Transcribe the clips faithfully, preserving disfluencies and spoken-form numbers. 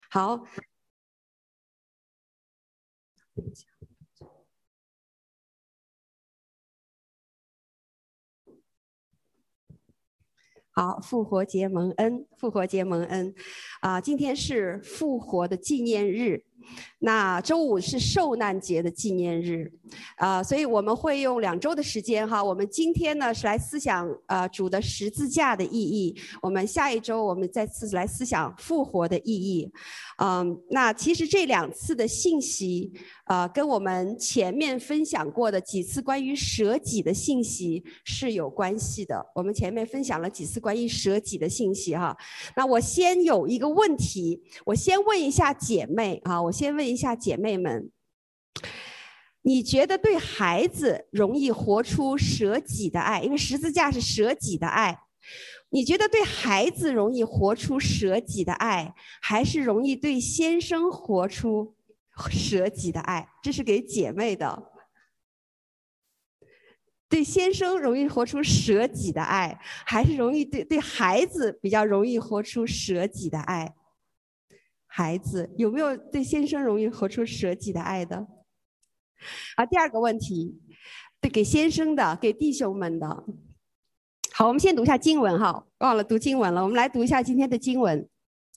好。好，复活节蒙恩，复活节蒙恩，啊，今天是复活的纪念日，那周五是受难节的纪念日，啊，所以我们会用两周的时间哈。我们今天呢是来思想呃主的十字架的意义，我们下一周我们再次来思想复活的意义，嗯，那其实这两次的信息，呃，跟我们前面分享过的几次关于舍己的信息是有关系的。我们前面分享了几次关于舍己的信息哈。那我先有一个问题，我先问一下姐妹啊，我先问一下姐妹们，你觉得对孩子容易活出舍己的爱？因为十字架是舍己的爱。你觉得对孩子容易活出舍己的爱，还是容易对先生活出舍己的爱？这是给姐妹的。对先生容易活出舍己的爱，还是容易对对孩子比较容易活出舍己的爱？孩子有没有对先生容易活出舍己的爱的？好，第二个问题，对给先生的，给弟兄们的。好，我们先读一下经文哈，忘了读经文了，我们来读一下今天的经文。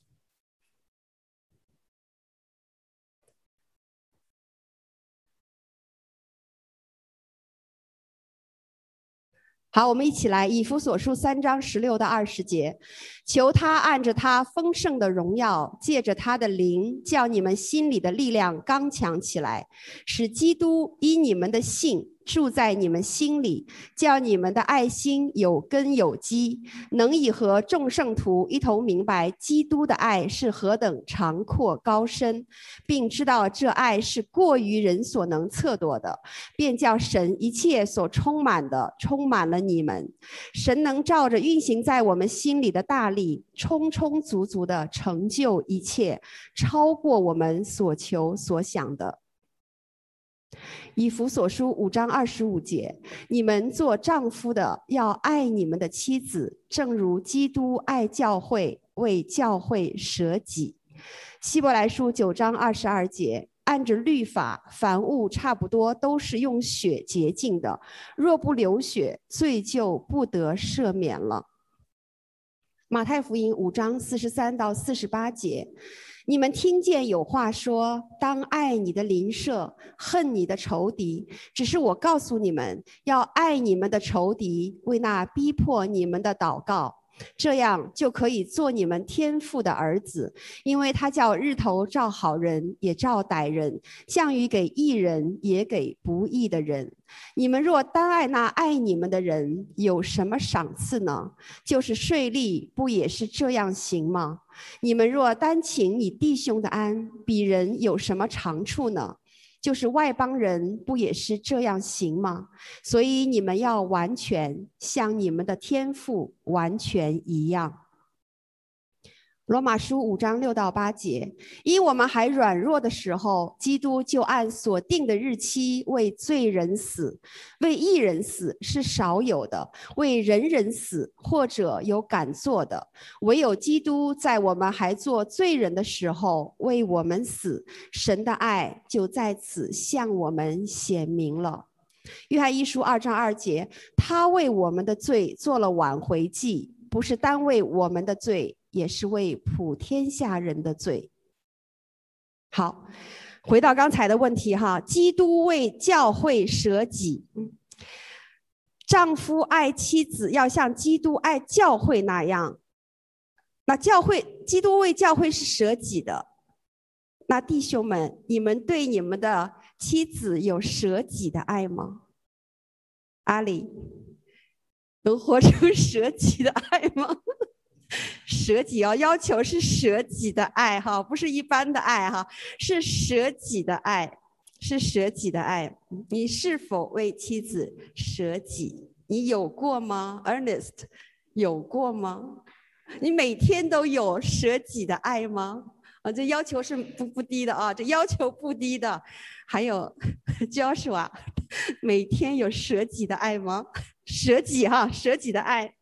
好，我们一起来以弗所书三章十六到二十节，求他按着他丰盛的荣耀，借着他的灵，叫你们心里的力量刚强起来，使基督因你们的信住在你们心里，叫你们的爱心有根有基，能以和众圣徒一同明白基督的爱是何等长阔高深，并知道这爱是过于人所能测度的，便叫神一切所充满的充满了你们。神能照着运行在我们心里的大力，充充足足的成就一切，超过我们所求所想的。以弗所书五章二十五节，你们做丈夫的要爱你们的妻子，正如基督爱教会，为教会舍己。希伯来书九章二十二节，按着律法，凡物差不多都是用血洁净的，若不流血，罪就不得赦免了。马太福音五章四十三到四十八节，你们听见有话说，当爱你的邻舍，恨你的仇敌。只是我告诉你们，要爱你们的仇敌，为那逼迫你们的祷告，这样就可以做你们天父的儿子，因为他叫日头照好人，也照歹人，降雨给义人，也给不义的人。你们若单爱那爱你们的人，有什么赏赐呢？就是税吏，不也是这样行吗？你们若单请你弟兄的安，比人有什么长处呢？就是外邦人，不也是这样行吗？所以你们要完全像你们的天父完全一样。罗马书五章六到八节，因我们还软弱的时候，基督就按所定的日期为罪人死，为义人死是少有的，为人人死或者有敢做的，唯有基督在我们还做罪人的时候为我们死，神的爱就在此向我们显明了。约翰一书二章二节，他为我们的罪做了挽回祭，不是单为我们的罪，也是为普天下人的罪。好，回到刚才的问题哈，基督为教会舍己，丈夫爱妻子要像基督爱教会那样。那教会，基督为教会是舍己的。那弟兄们，你们对你们的妻子有舍己的爱吗？阿里，能活出舍己的爱吗？舍己啊，要求是舍己的爱哈，不是一般的爱哈，是舍己的爱，是舍己的爱。你是否为妻子舍己？你有过吗 ？Ernest， 有过吗？你每天都有舍己的爱吗？啊，这要求是不不低的啊，这要求不低的。还有 Joshua， 每天有舍己的爱吗？舍己哈，舍己的爱。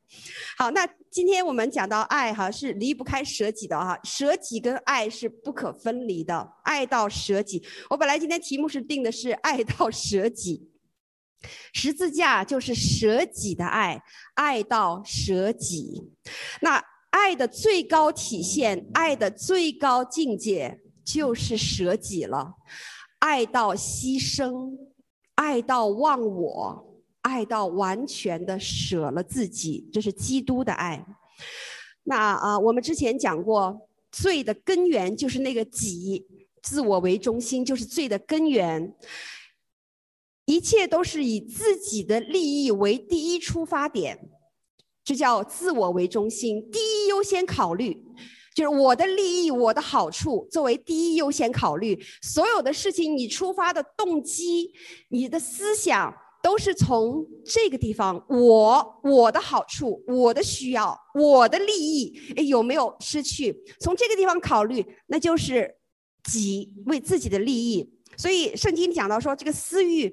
好，那今天我们讲到爱哈，是离不开舍己的哈，舍己跟爱是不可分离的，爱到舍己。我本来今天题目是定的是爱到舍己，十字架就是舍己的爱，爱到舍己。那爱的最高体现，爱的最高境界就是舍己了，爱到牺牲，爱到忘我，爱到完全的舍了自己，这是基督的爱。那啊、呃，我们之前讲过，罪的根源就是那个己，自我为中心，就是罪的根源。一切都是以自己的利益为第一出发点，这叫自我为中心，第一优先考虑，就是我的利益、我的好处作为第一优先考虑。所有的事情，你出发的动机、你的思想都是从这个地方，我、我的好处、我的需要、我的利益，哎，有没有失去？从这个地方考虑，那就是己，为自己的利益。所以圣经讲到说，这个私欲。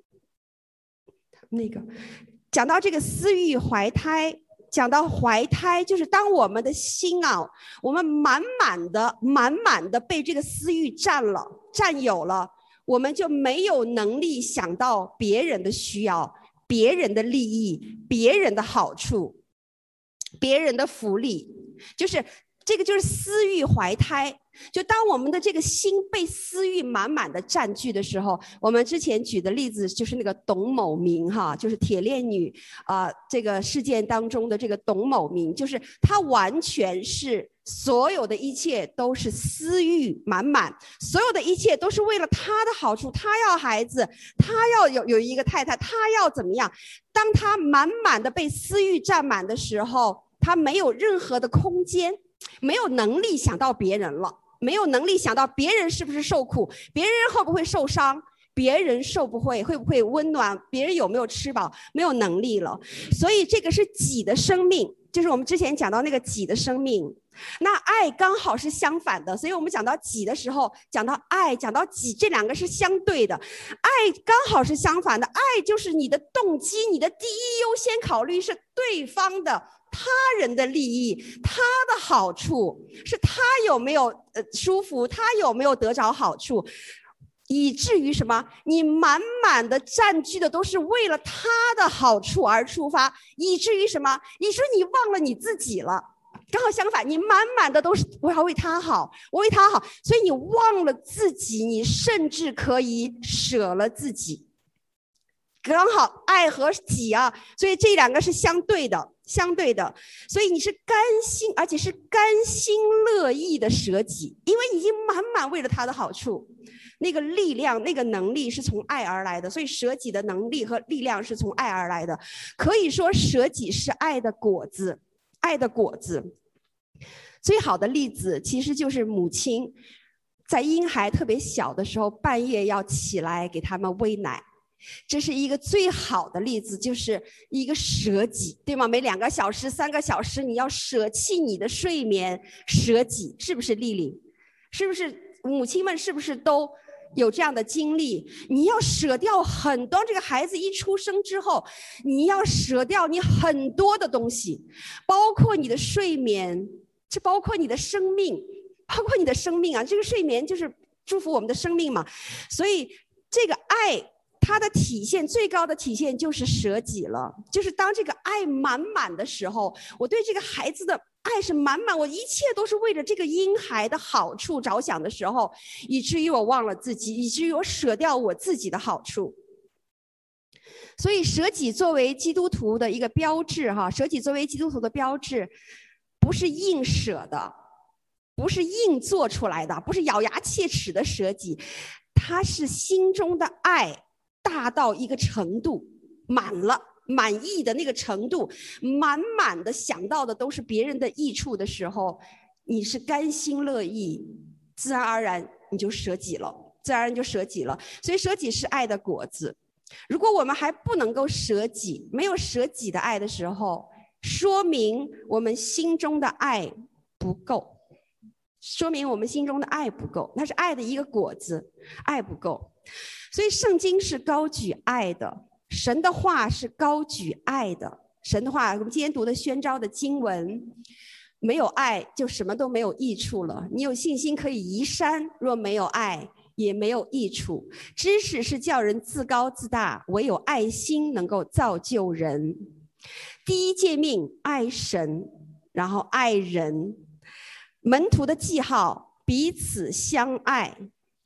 那个讲到这个私欲怀胎，讲到怀胎，就是当我们的心啊，我们满满的、满满的被这个私欲占了、占有了，我们就没有能力想到别人的需要、别人的利益、别人的好处、别人的福利，就是这个就是私欲怀胎。就当我们的这个心被私欲满满的占据的时候，我们之前举的例子就是那个董某明哈，就是铁链女啊、呃、这个事件当中的这个董某明，就是他完全是所有的一切都是私欲满满，所有的一切都是为了他的好处，他要孩子，他要有有一个太太，他要怎么样？当他满满的被私欲占满的时候，他没有任何的空间，没有能力想到别人了。没有能力想到别人是不是受苦，别人会不会受伤，别人受不会会不会温暖，别人有没有吃饱，没有能力了。所以这个是己的生命，就是我们之前讲到那个己的生命。那爱刚好是相反的，所以我们讲到己的时候，讲到爱，讲到己，这两个是相对的。爱刚好是相反的，爱就是你的动机，你的第一优先考虑是对方的他人的利益，他的好处，是他有没有呃舒服，他有没有得着好处，以至于什么？你满满的占据的都是为了他的好处而出发，以至于什么？以至于你忘了你自己了。刚好相反，你满满的都是我要为他好，我为他好，所以你忘了自己，你甚至可以舍了自己。刚好爱和己啊，所以这两个是相对的，相对的。所以你是甘心，而且是甘心乐意的舍己，因为已经满满为了他的好处。那个力量，那个能力是从爱而来的，所以舍己的能力和力量是从爱而来的。可以说舍己是爱的果子，爱的果子。最好的例子其实就是母亲在婴孩特别小的时候，半夜要起来给他们喂奶。这是一个最好的例子，就是一个舍己，对吗？每两个小时、三个小时，你要舍弃你的睡眠，舍己，是不是丽丽？是不是母亲们？是不是都有这样的经历？你要舍掉很多，这个孩子一出生之后，你要舍掉你很多的东西，包括你的睡眠，这包括你的生命，包括你的生命啊！这个睡眠就是祝福我们的生命嘛，所以这个爱。它的体现最高的体现就是舍己了，就是当这个爱满满的时候，我对这个孩子的爱是满满，我一切都是为了这个婴孩的好处着想的时候，以至于我忘了自己，以至于我舍掉我自己的好处。所以舍己作为基督徒的一个标志哈，舍己作为基督徒的标志，不是硬舍的，不是硬做出来的，不是咬牙切齿的舍己，它是心中的爱大到一个程度，满了，满意的那个程度，满满的想到的都是别人的益处的时候，你是甘心乐意，自然而然你就舍己了，自然而然就舍己了。所以舍己是爱的果子。如果我们还不能够舍己，没有舍己的爱的时候，说明我们心中的爱不够，说明我们心中的爱不够，那是爱的一个果子，爱不够。所以圣经是高举爱的，神的话是高举爱的， 神的话，我们今天读的宣召的经文，没有爱就什么都没有益处了。你有信心可以移山，若没有爱也没有益处。知识是叫人自高自大，唯有爱心能够造就人。第一诫命，爱神，然后爱人。门徒的记号，彼此相爱。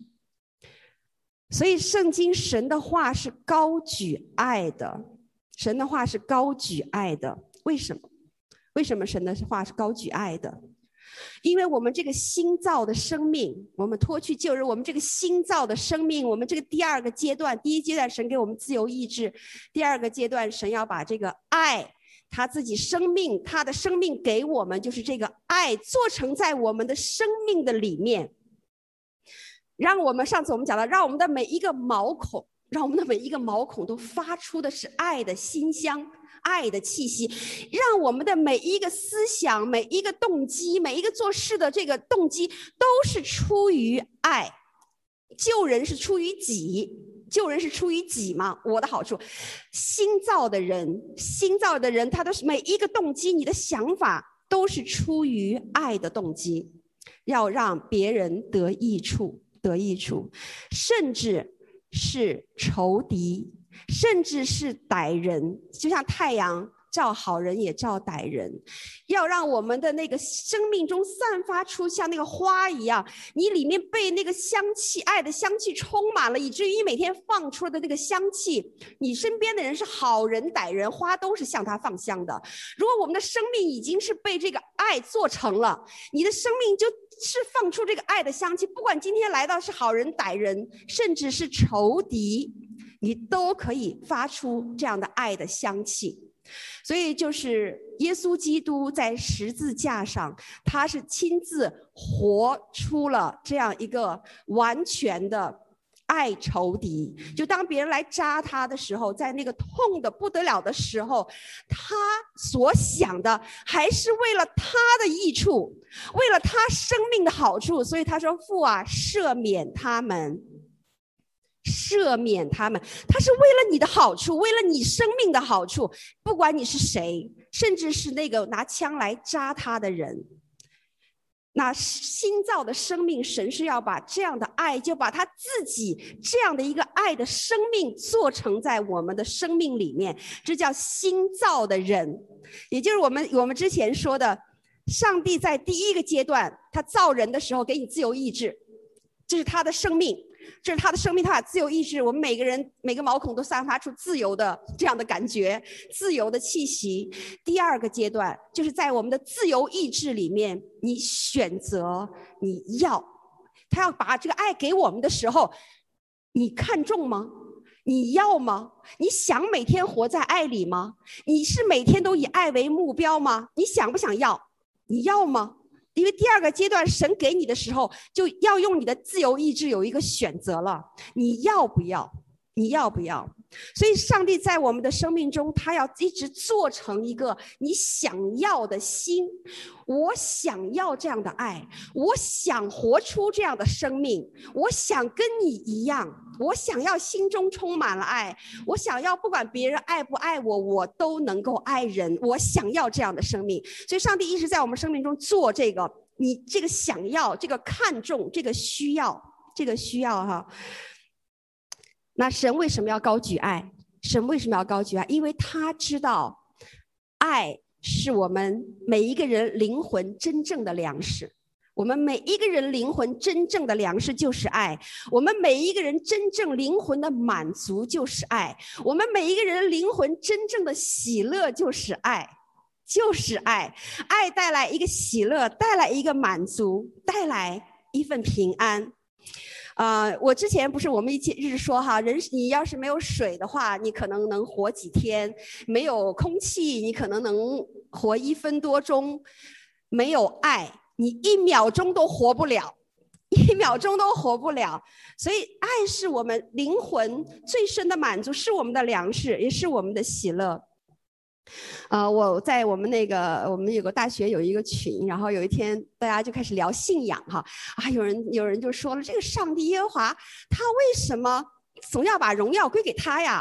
所以圣经神的话是高举爱的，神的话是高举爱的。为什么？为什么神的话是高举爱的？因为我们这个新造的生命，我们脱去旧人，我们这个新造的生命，我们这个第二个阶段，第一阶段神给我们自由意志，第二个阶段神要把这个爱，他自己生命，他的生命给我们，就是这个爱做成在我们的生命的里面，让我们上次我们讲到，让我们的每一个毛孔，让我们的每一个毛孔都发出的是爱的馨香，爱的气息，让我们的每一个思想，每一个动机，每一个做事的这个动机都是出于爱。救人是出于己，救人是出于己嘛，我的好处。新造的人，新造的人，他的每一个动机，你的想法都是出于爱的动机，要让别人得益处，得益处，甚至是仇敌，甚至是歹人，就像太阳照好人也照歹人，要让我们的那个生命中散发出像那个花一样，你里面被那个香气，爱的香气充满了，以至于你每天放出的那个香气，你身边的人是好人歹人，花都是向他放香的。如果我们的生命已经是被这个爱做成了，你的生命就是放出这个爱的香气，不管今天来到是好人歹人，甚至是仇敌，你都可以发出这样的爱的香气。所以就是耶稣基督在十字架上，他是亲自活出了这样一个完全的爱仇敌。就当别人来扎他的时候，在那个痛的不得了的时候，他所想的还是为了他的益处，为了他生命的好处。所以他说，父啊，赦免他们，赦免他们，他是为了你的好处，为了你生命的好处，不管你是谁，甚至是那个拿枪来扎他的人。那新造的生命，神是要把这样的爱，就把他自己这样的一个爱的生命做成在我们的生命里面，这叫新造的人。也就是我们我们之前说的，上帝在第一个阶段他造人的时候给你自由意志，这是他的生命，这是他的生命，他把自由意志，我们每个人每个毛孔都散发出自由的这样的感觉，自由的气息。第二个阶段就是在我们的自由意志里面，你选择你要，他要把这个爱给我们的时候，你看重吗？你要吗？你想每天活在爱里吗？你是每天都以爱为目标吗？你想不想要？你要吗？因为第二个阶段神给你的时候，就要用你的自由意志有一个选择了，你要不要？你要不要？所以上帝在我们的生命中，他要一直做成一个你想要的心。我想要这样的爱，我想活出这样的生命，我想跟你一样，我想要心中充满了爱，我想要不管别人爱不爱我，我都能够爱人，我想要这样的生命。所以上帝一直在我们生命中做这个，你这个想要，这个看重，这个需要，这个需要哈。那神为什么要高举爱？神为什么要高举爱？因为他知道爱是我们每一个人灵魂真正的粮食。我们每一个人灵魂真正的粮食就是爱，我们每一个人真正灵魂的满足就是爱，我们每一个人灵魂真正的喜乐就是爱，就是爱。爱带来一个喜乐，带来一个满足，带来一份平安。呃，我之前不是我们一起日说哈，人你要是没有水的话，你可能能活几天；没有空气，你可能能活一分多钟；没有爱，你一秒钟都活不了，一秒钟都活不了。所以，爱是我们灵魂最深的满足，是我们的粮食，也是我们的喜乐。呃，我在我们那个我们有个大学有一个群，然后有一天大家就开始聊信仰哈啊，有人有人就说了，这个上帝耶和华他为什么总要把荣耀归给他呀？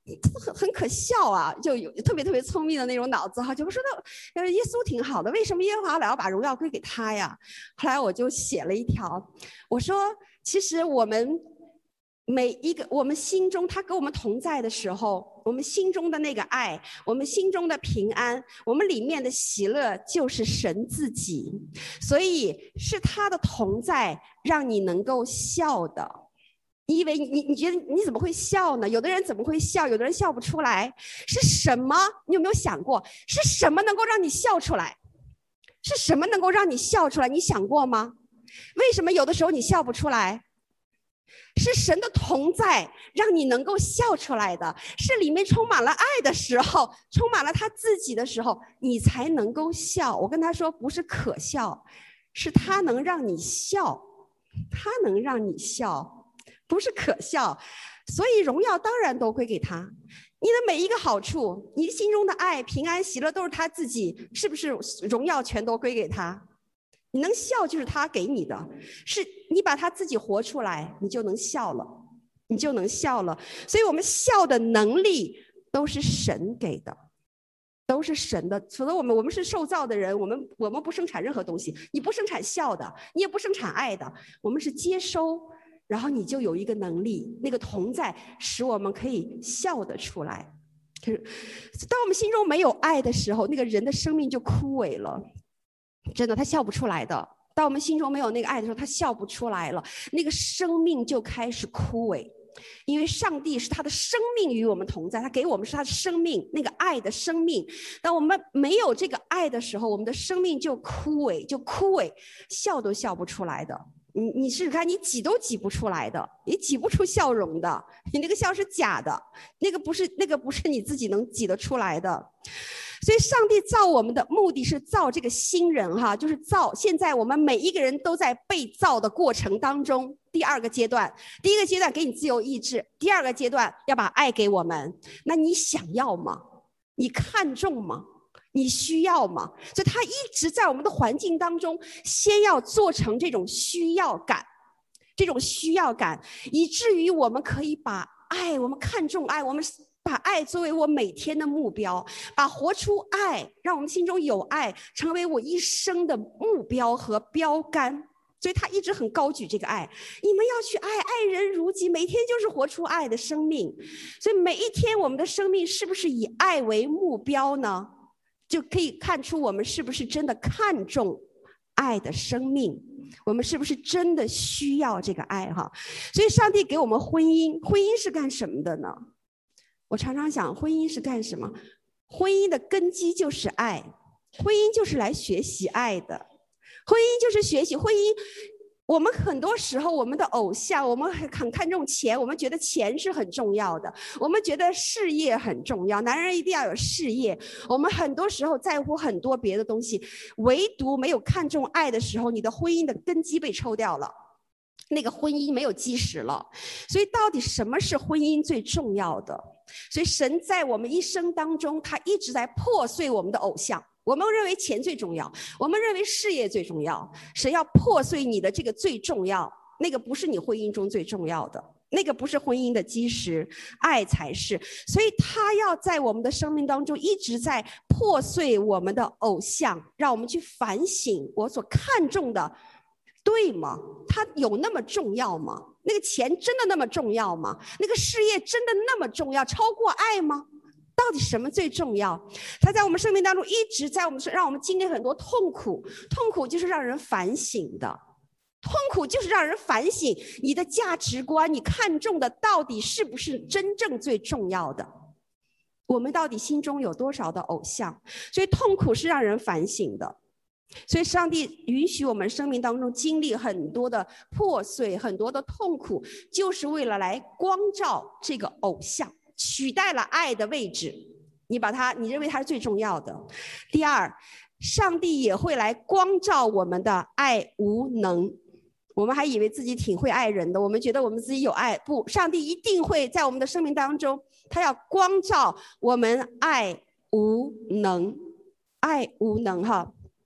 很很可笑啊，就有特别特别聪明的那种脑子哈，就说那耶稣挺好的，为什么耶和华老要把荣耀归给他呀？后来我就写了一条，我说其实我们每一个我们心中他跟我们同在的时候，我们心中的那个爱，我们心中的平安，我们里面的喜乐就是神自己，所以是他的同在让你能够笑的。你以为你你觉得你怎么会笑呢？有的人怎么会笑？有的人笑不出来，是什么？你有没有想过，是什么能够让你笑出来？是什么能够让你笑出来？你想过吗？为什么有的时候你笑不出来？是神的同在让你能够笑出来的，是里面充满了爱的时候，充满了他自己的时候，你才能够笑。我跟他说，不是可笑，是他能让你笑，他能让你笑。不是可笑，所以荣耀当然都归给他。你的每一个好处，你心中的爱、平安、喜乐都是他自己，是不是荣耀全都归给他？你能笑就是他给你的，是你把他自己活出来，你就能笑了，你就能笑了。所以我们笑的能力都是神给的，都是神的。否则我们我们是受造的人，我们我们不生产任何东西，你不生产笑的，你也不生产爱的，我们是接收。然后你就有一个能力，那个同在使我们可以笑得出来。可是当我们心中没有爱的时候，那个人的生命就枯萎了，真的他笑不出来的。当我们心中没有那个爱的时候，他笑不出来了，那个生命就开始枯萎。因为上帝是他的生命与我们同在，他给我们是他的生命，那个爱的生命。当我们没有这个爱的时候，我们的生命就枯萎，就枯萎，笑都笑不出来的。你你试试看，你挤都挤不出来的，你挤不出笑容的，你那个笑是假的，那个不是那个不是你自己能挤得出来的。所以上帝造我们的目的是造这个新人哈，就是造。现在我们每一个人都在被造的过程当中。第二个阶段，第一个阶段给你自由意志，第二个阶段要把爱给我们。那你想要吗？你看重吗？你需要吗？所以他一直在我们的环境当中，先要做成这种需要感，这种需要感，以至于我们可以把爱，我们看重爱，我们把爱作为我每天的目标，把活出爱，让我们心中有爱，成为我一生的目标和标杆。所以他一直很高举这个爱，你们要去爱，爱人如己，每天就是活出爱的生命。所以每一天我们的生命是不是以爱为目标呢？就可以看出我们是不是真的看重爱的生命，我们是不是真的需要这个爱哈？所以上帝给我们婚姻，婚姻是干什么的呢？我常常想，婚姻是干什么？婚姻的根基就是爱，婚姻就是来学习爱的，婚姻就是学习婚姻。我们很多时候，我们的偶像，我们很看重钱，我们觉得钱是很重要的，我们觉得事业很重要，男人一定要有事业。我们很多时候在乎很多别的东西，唯独没有看重爱的时候，你的婚姻的根基被抽掉了，那个婚姻没有基石了。所以到底什么是婚姻最重要的？所以神在我们一生当中，他一直在破碎我们的偶像。我们认为钱最重要，我们认为事业最重要，神要破碎你的这个最重要，那个不是你婚姻中最重要的，那个不是婚姻的基石，爱才是。所以他要在我们的生命当中一直在破碎我们的偶像，让我们去反省我所看重的对吗？它有那么重要吗？那个钱真的那么重要吗？那个事业真的那么重要，超过爱吗？到底什么最重要？他在我们生命当中一直在我们让我们经历很多痛苦，痛苦就是让人反省的，痛苦就是让人反省你的价值观，你看重的到底是不是真正最重要的？我们到底心中有多少的偶像？所以痛苦是让人反省的。所以上帝允许我们生命当中经历很多的破碎，很多的痛苦，就是为了来光照这个偶像，取代了爱的位置，你把它，你认为它是最重要的。第二，上帝也会来光照我们的爱无能。我们还以为自己挺会爱人的，我们觉得我们自己有爱，不，上帝一定会在我们的生命当中，他要光照我们爱无能，爱无能哈。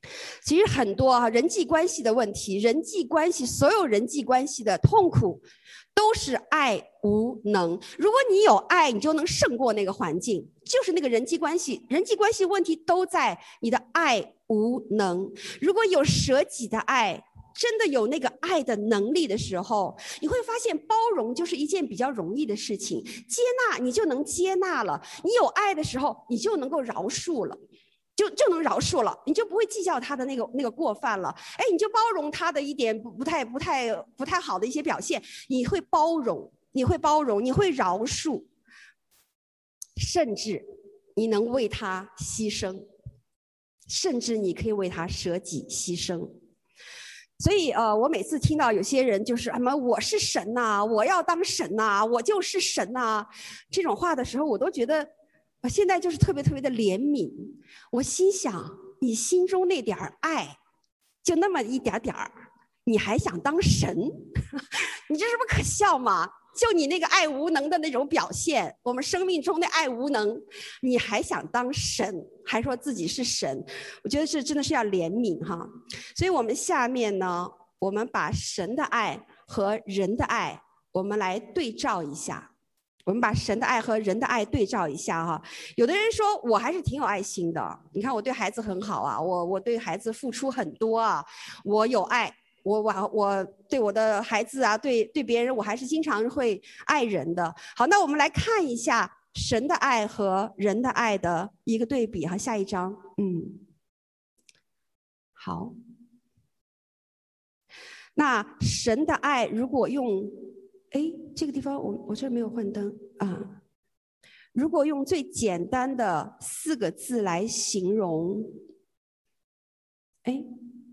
其实很多啊人际关系的问题，人际关系所有人际关系的痛苦，都是爱无能。如果你有爱，你就能胜过那个环境，就是那个人际关系，人际关系问题都在你的爱无能。如果有舍己的爱，真的有那个爱的能力的时候，你会发现包容就是一件比较容易的事情，接纳你就能接纳了。你有爱的时候，你就能够饶恕了。就就能饶恕了，你就不会计较他的那个那个过犯了。哎，你就包容他的一点不不太不太不太好的一些表现，你会包容，你会包容，你会饶恕，甚至你能为他牺牲，甚至你可以为他舍己牺牲。所以呃，我每次听到有些人就是什么我是神呐、啊，我要当神呐、啊，我就是神呐、啊，这种话的时候，我都觉得。我现在就是特别特别的怜悯，我心想，你心中那点爱，就那么一点点儿，你还想当神？你这是不是可笑吗？就你那个爱无能的那种表现，我们生命中的爱无能，你还想当神，还说自己是神？我觉得是真的是要怜悯哈。所以我们下面呢，我们把神的爱和人的爱，我们来对照一下。我们把神的爱和人的爱对照一下哈。有的人说我还是挺有爱心的，你看我对孩子很好啊，我我对孩子付出很多啊，我有爱，我我我对我的孩子啊，对对别人，我还是经常会爱人的。好，那我们来看一下神的爱和人的爱的一个对比哈。下一章，嗯，好。那神的爱如果用哎，这个地方我我这没有换灯啊。如果用最简单的四个字来形容，哎，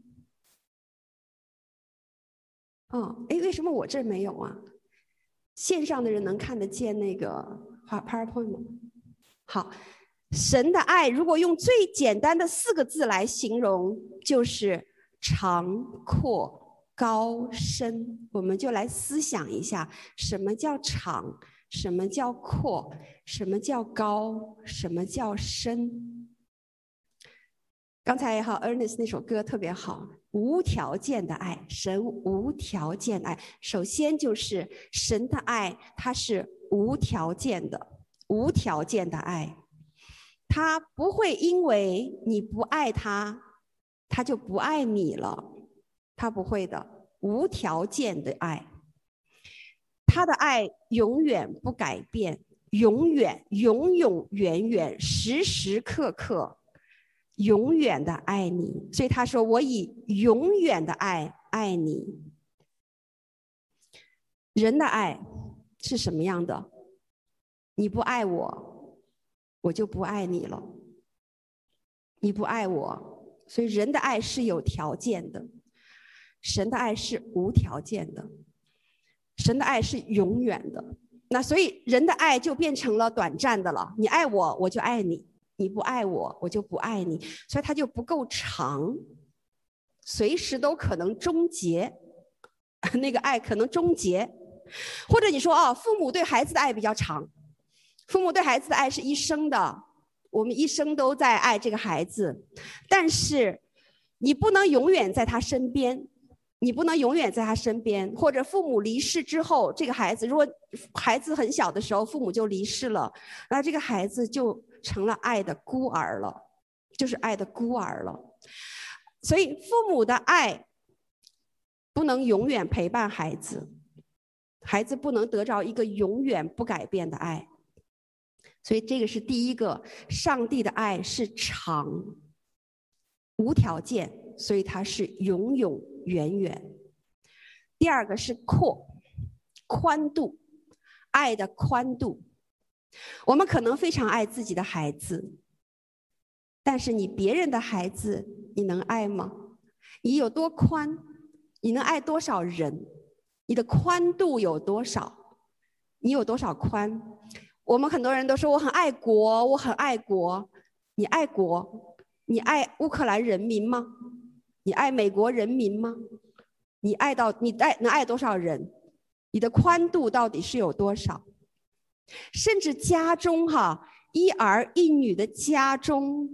哦，哎，为什么我这没有啊？线上的人能看得见那个 PowerPoint 吗？好，神的爱如果用最简单的四个字来形容，就是长阔。高深，我们就来思想一下，什么叫长，什么叫阔，什么叫高，什么叫深。刚才也好 Ernest 那首歌特别好，无条件的爱，神无条件爱。首先就是神的爱，它是无条件的，无条件的爱，他不会因为你不爱他，他就不爱你了。他不会的，无条件的爱，他的爱永远不改变，永远永永远远时时刻刻永远的爱你。所以他说我以永远的爱爱你。人的爱是什么样的？你不爱我，我就不爱你了。你不爱我，所以人的爱是有条件的，神的爱是无条件的，神的爱是永远的。那所以人的爱就变成了短暂的了，你爱我我就爱你，你不爱我我就不爱你，所以它就不够长，随时都可能终结，那个爱可能终结。或者你说哦，父母对孩子的爱比较长，父母对孩子的爱是一生的，我们一生都在爱这个孩子，但是你不能永远在他身边，你不能永远在他身边，或者父母离世之后，这个孩子如果孩子很小的时候父母就离世了，那这个孩子就成了爱的孤儿了，就是爱的孤儿了。所以父母的爱不能永远陪伴孩子，孩子不能得着一个永远不改变的爱。所以这个是第一个，上帝的爱是长，无条件，所以它是永永远远。第二个是阔，宽度，爱的宽度。我们可能非常爱自己的孩子，但是你别人的孩子你能爱吗？你有多宽，你能爱多少人？你的宽度有多少？你有多少宽？我们很多人都说我很爱国，我很爱国。你爱国？你爱乌克兰人民吗？你爱美国人民吗？你爱到你爱能爱多少人？你的宽度到底是有多少？甚至家中哈，一儿一女的家中，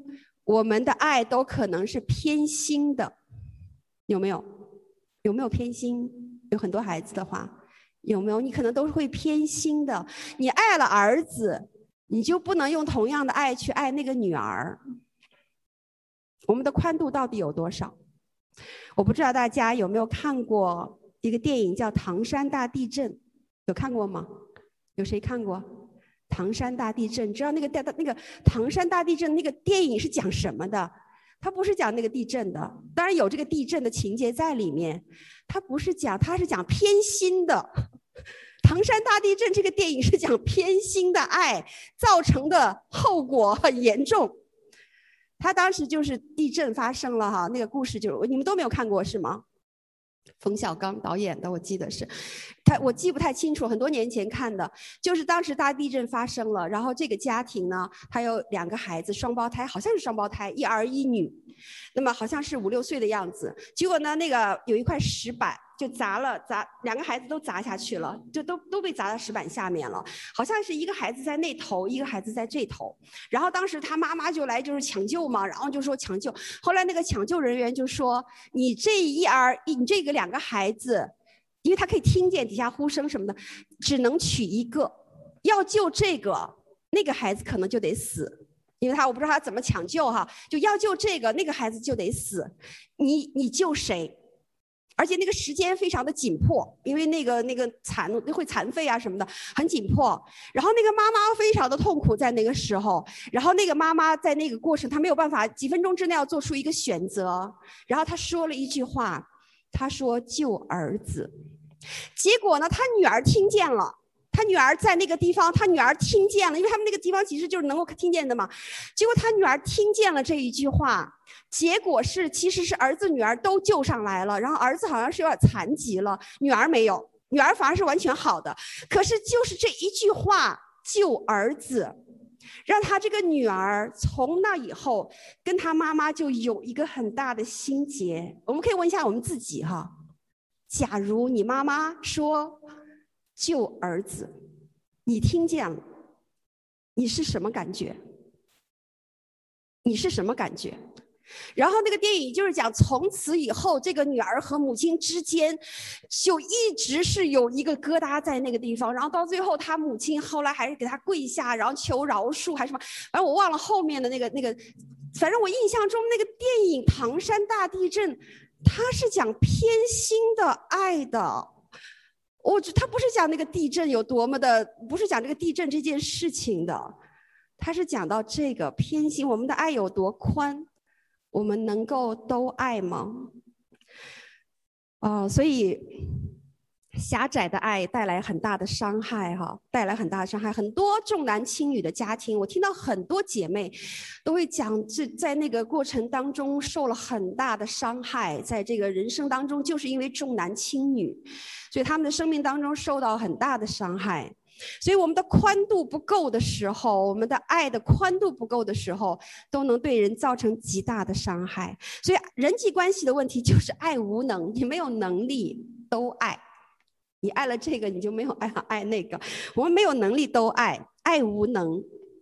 我们的爱都可能是偏心的，有没有？有没有偏心？有很多孩子的话，有没有？你可能都是会偏心的。你爱了儿子，你就不能用同样的爱去爱那个女儿。我们的宽度到底有多少？我不知道大家有没有看过一个电影叫《唐山大地震》，有看过吗？有谁看过？唐山大地震，知道那个大那个唐山大地震那个电影是讲什么的？它不是讲那个地震的，当然有这个地震的情节在里面，它不是讲，它是讲偏心的。唐山大地震这个电影是讲偏心的爱造成的后果很严重。他当时就是地震发生了哈，那个故事就是你们都没有看过是吗？冯小刚导演的，我记得是他，我记不太清楚，很多年前看的。就是当时大地震发生了，然后这个家庭呢，他有两个孩子，双胞胎，好像是双胞胎，一儿一女，那么好像是五六岁的样子。结果呢，那个有一块石板就砸了，砸两个孩子都砸下去了，就都都被砸到石板下面了。好像是一个孩子在那头，一个孩子在这头。然后当时他妈妈就来就是抢救嘛，然后就说抢救。后来那个抢救人员就说：“你这一儿，你这个两个孩子。”因为他可以听见底下呼声什么的，只能取一个，要救这个，那个孩子可能就得死，因为他我不知道他怎么抢救哈，就要救这个，那个孩子就得死，你你救谁？而且那个时间非常的紧迫，因为那个那个残会残废啊什么的，很紧迫。然后那个妈妈非常的痛苦在那个时候，然后那个妈妈在那个过程，她没有办法几分钟之内要做出一个选择，然后她说了一句话，她说救儿子。结果呢，他女儿听见了，他女儿在那个地方，他女儿听见了，因为他们那个地方其实就是能够听见的嘛。结果他女儿听见了这一句话，结果是其实是儿子女儿都救上来了，然后儿子好像是有点残疾了，女儿没有，女儿反而是完全好的。可是就是这一句话救儿子，让他这个女儿从那以后跟他妈妈就有一个很大的心结。我们可以问一下我们自己哈。假如你妈妈说救儿子，你听见了，你是什么感觉？你是什么感觉？然后那个电影就是讲，从此以后，这个女儿和母亲之间就一直是有一个疙瘩在那个地方。然后到最后，她母亲后来还是给她跪下，然后求饶恕，还是什么？反正我忘了后面的那个那个。反正我印象中那个电影《唐山大地震》。他是讲偏心的爱的，我他不是讲那个地震有多么的，不是讲这个地震这件事情的，他是讲到这个偏心，我们的爱有多宽，我们能够都爱吗？哦，所以狭窄的爱带来很大的伤害，哈，带来很大的伤害。很多重男轻女的家庭，我听到很多姐妹都会讲，这在那个过程当中受了很大的伤害，在这个人生当中，就是因为重男轻女，所以他们的生命当中受到很大的伤害。所以我们的宽度不够的时候，我们的爱的宽度不够的时候，都能对人造成极大的伤害。所以人际关系的问题就是爱无能，你没有能力都爱。你爱了这个，你就没有爱爱那个。我们没有能力都爱，爱无能。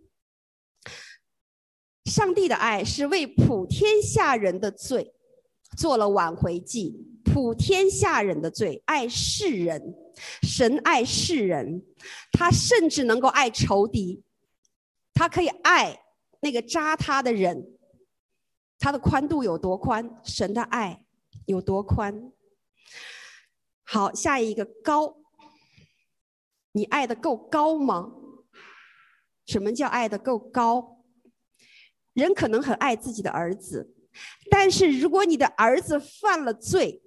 上帝的爱是为普天下人的罪做了挽回祭，普天下人的罪，爱世人。神爱世人，他甚至能够爱仇敌，他可以爱那个扎他的人。他的宽度有多宽，神的爱有多宽。好，下一个高，你爱的够高吗？什么叫爱的够高？人可能很爱自己的儿子，但是如果你的儿子犯了罪，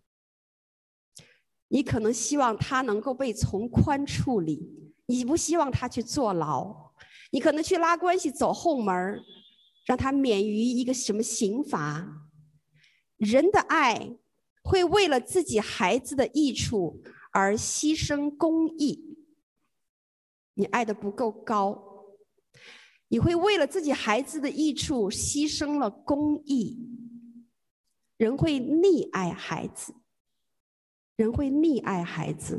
你可能希望他能够被从宽处理，你不希望他去坐牢，你可能去拉关系走后门，让他免于一个什么刑罚。人的爱会为了自己孩子的益处而牺牲公义。你爱的不够高，你会为了自己孩子的益处牺牲了公义。人会溺爱孩子，人会溺爱孩子。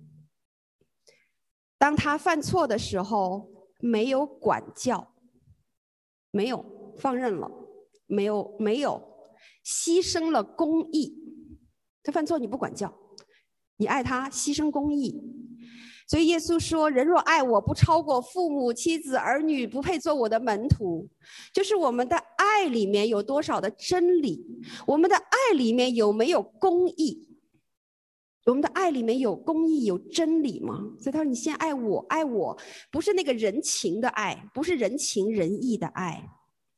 当他犯错的时候，没有管教，没有放任了， 没有没有，牺牲了公义。他犯错你不管教，你爱他，牺牲公义。所以耶稣说，人若爱我，不超过父母妻子儿女，不配做我的门徒。就是我们的爱里面有多少的真理，我们的爱里面有没有公义，我们的爱里面有公义有真理吗？所以他说你先爱我，爱我不是那个人情的爱，不是人情人义的爱。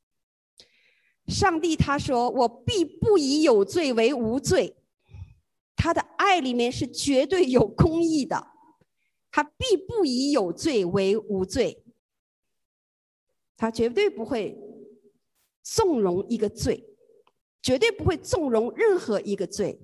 上帝他说我必不以有罪为无罪，他的爱里面是绝对有公义的，他必不以有罪为无罪，他绝对不会纵容一个罪，绝对不会纵容任何一个罪。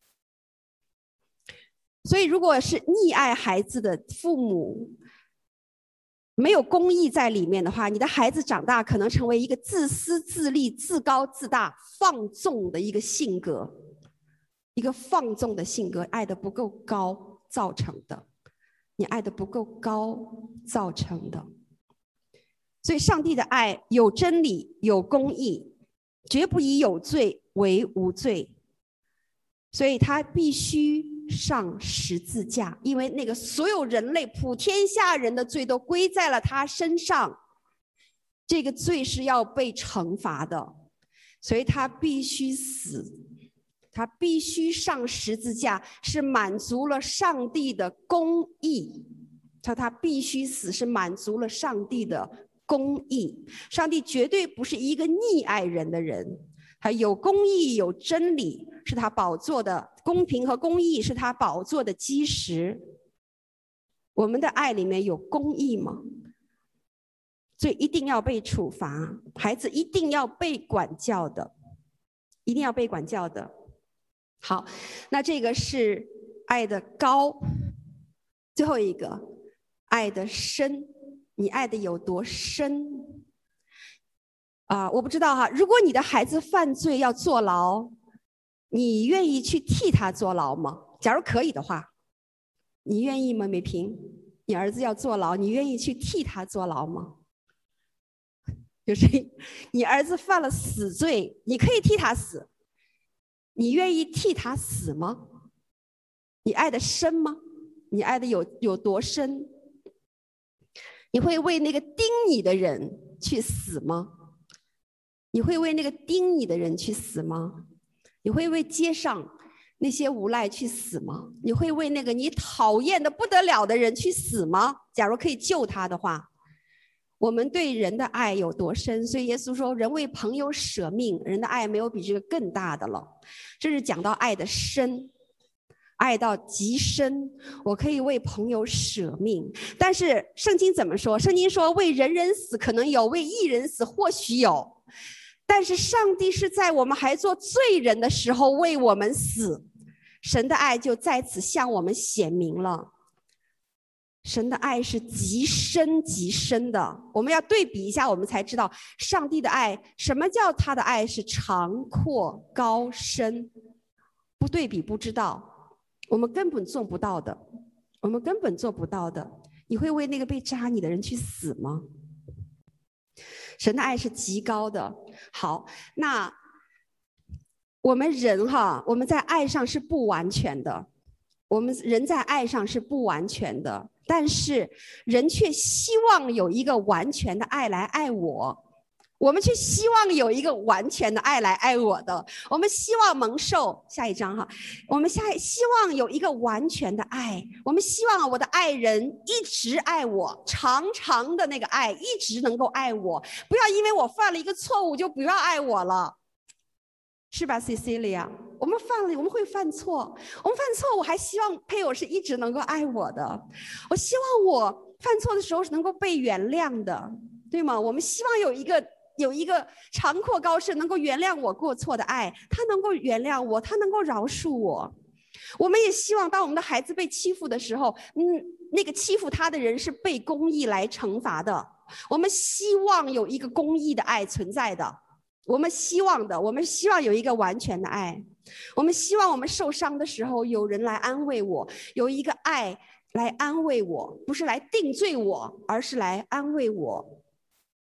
所以如果是溺爱孩子的父母没有公义在里面的话，你的孩子长大可能成为一个自私自利自高自大放纵的一个性格，一个放纵的性格，爱得不够高造成的，你爱得不够高造成的。所以上帝的爱有真理有公义，绝不以有罪为无罪，所以他必须上十字架，因为那个所有人类普天下人的罪都归在了他身上，这个罪是要被惩罚的，所以他必须死，他必须上十字架，是满足了上帝的公义。他他必须死，是满足了上帝的公义。上帝绝对不是一个溺爱人的人，他有公义有真理，是他宝座的公平和公义，是他宝座的基石。我们的爱里面有公义吗？所以一定要被处罚，孩子一定要被管教的，一定要被管教的。好，那这个是爱的高。最后一个，爱的深，你爱的有多深啊？我不知道哈。如果你的孩子犯罪要坐牢，你愿意去替他坐牢吗？假如可以的话，你愿意吗？美萍，你儿子要坐牢，你愿意去替他坐牢吗？就是你儿子犯了死罪，你可以替他死，你愿意替他死吗？你爱的深吗？你爱的有有多深？你会为那个盯你的人去死吗？你会为那个盯你的人去死吗？你会为街上那些无赖去死吗？你会为那个你讨厌的不得了的人去死吗？假如可以救他的话。我们对人的爱有多深？所以耶稣说人为朋友舍命，人的爱没有比这个更大的了。这是讲到爱的深，爱到极深，我可以为朋友舍命。但是圣经怎么说？圣经说为人人死可能有，为义人死或许有，但是上帝是在我们还做罪人的时候为我们死，神的爱就在此向我们显明了。神的爱是极深极深的，我们要对比一下，我们才知道上帝的爱，什么叫他的爱是长阔高深，不对比不知道，我们根本做不到的，我们根本做不到的。你会为那个被扎你的人去死吗？神的爱是极高的。好，那我们人哈，我们在爱上是不完全的，我们人在爱上是不完全的，但是人却希望有一个完全的爱来爱我，我们却希望有一个完全的爱来爱我的，我们希望蒙受，下一章哈，我们下希望有一个完全的爱，我们希望我的爱人一直爱我，长长的那个爱一直能够爱我，不要因为我犯了一个错误就不要爱我了，是吧 Cecilia？ 我们犯了，我们会犯错，我们犯错，我还希望配偶是一直能够爱我的，我希望我犯错的时候是能够被原谅的，对吗？我们希望有一个有一个长阔高深能够原谅我过错的爱，他能够原谅我，他能够饶恕我。我们也希望当我们的孩子被欺负的时候，嗯，那个欺负他的人是被公义来惩罚的，我们希望有一个公义的爱存在的，我们希望的，我们希望有一个完全的爱，我们希望我们受伤的时候有人来安慰我，有一个爱来安慰我，不是来定罪我，而是来安慰我。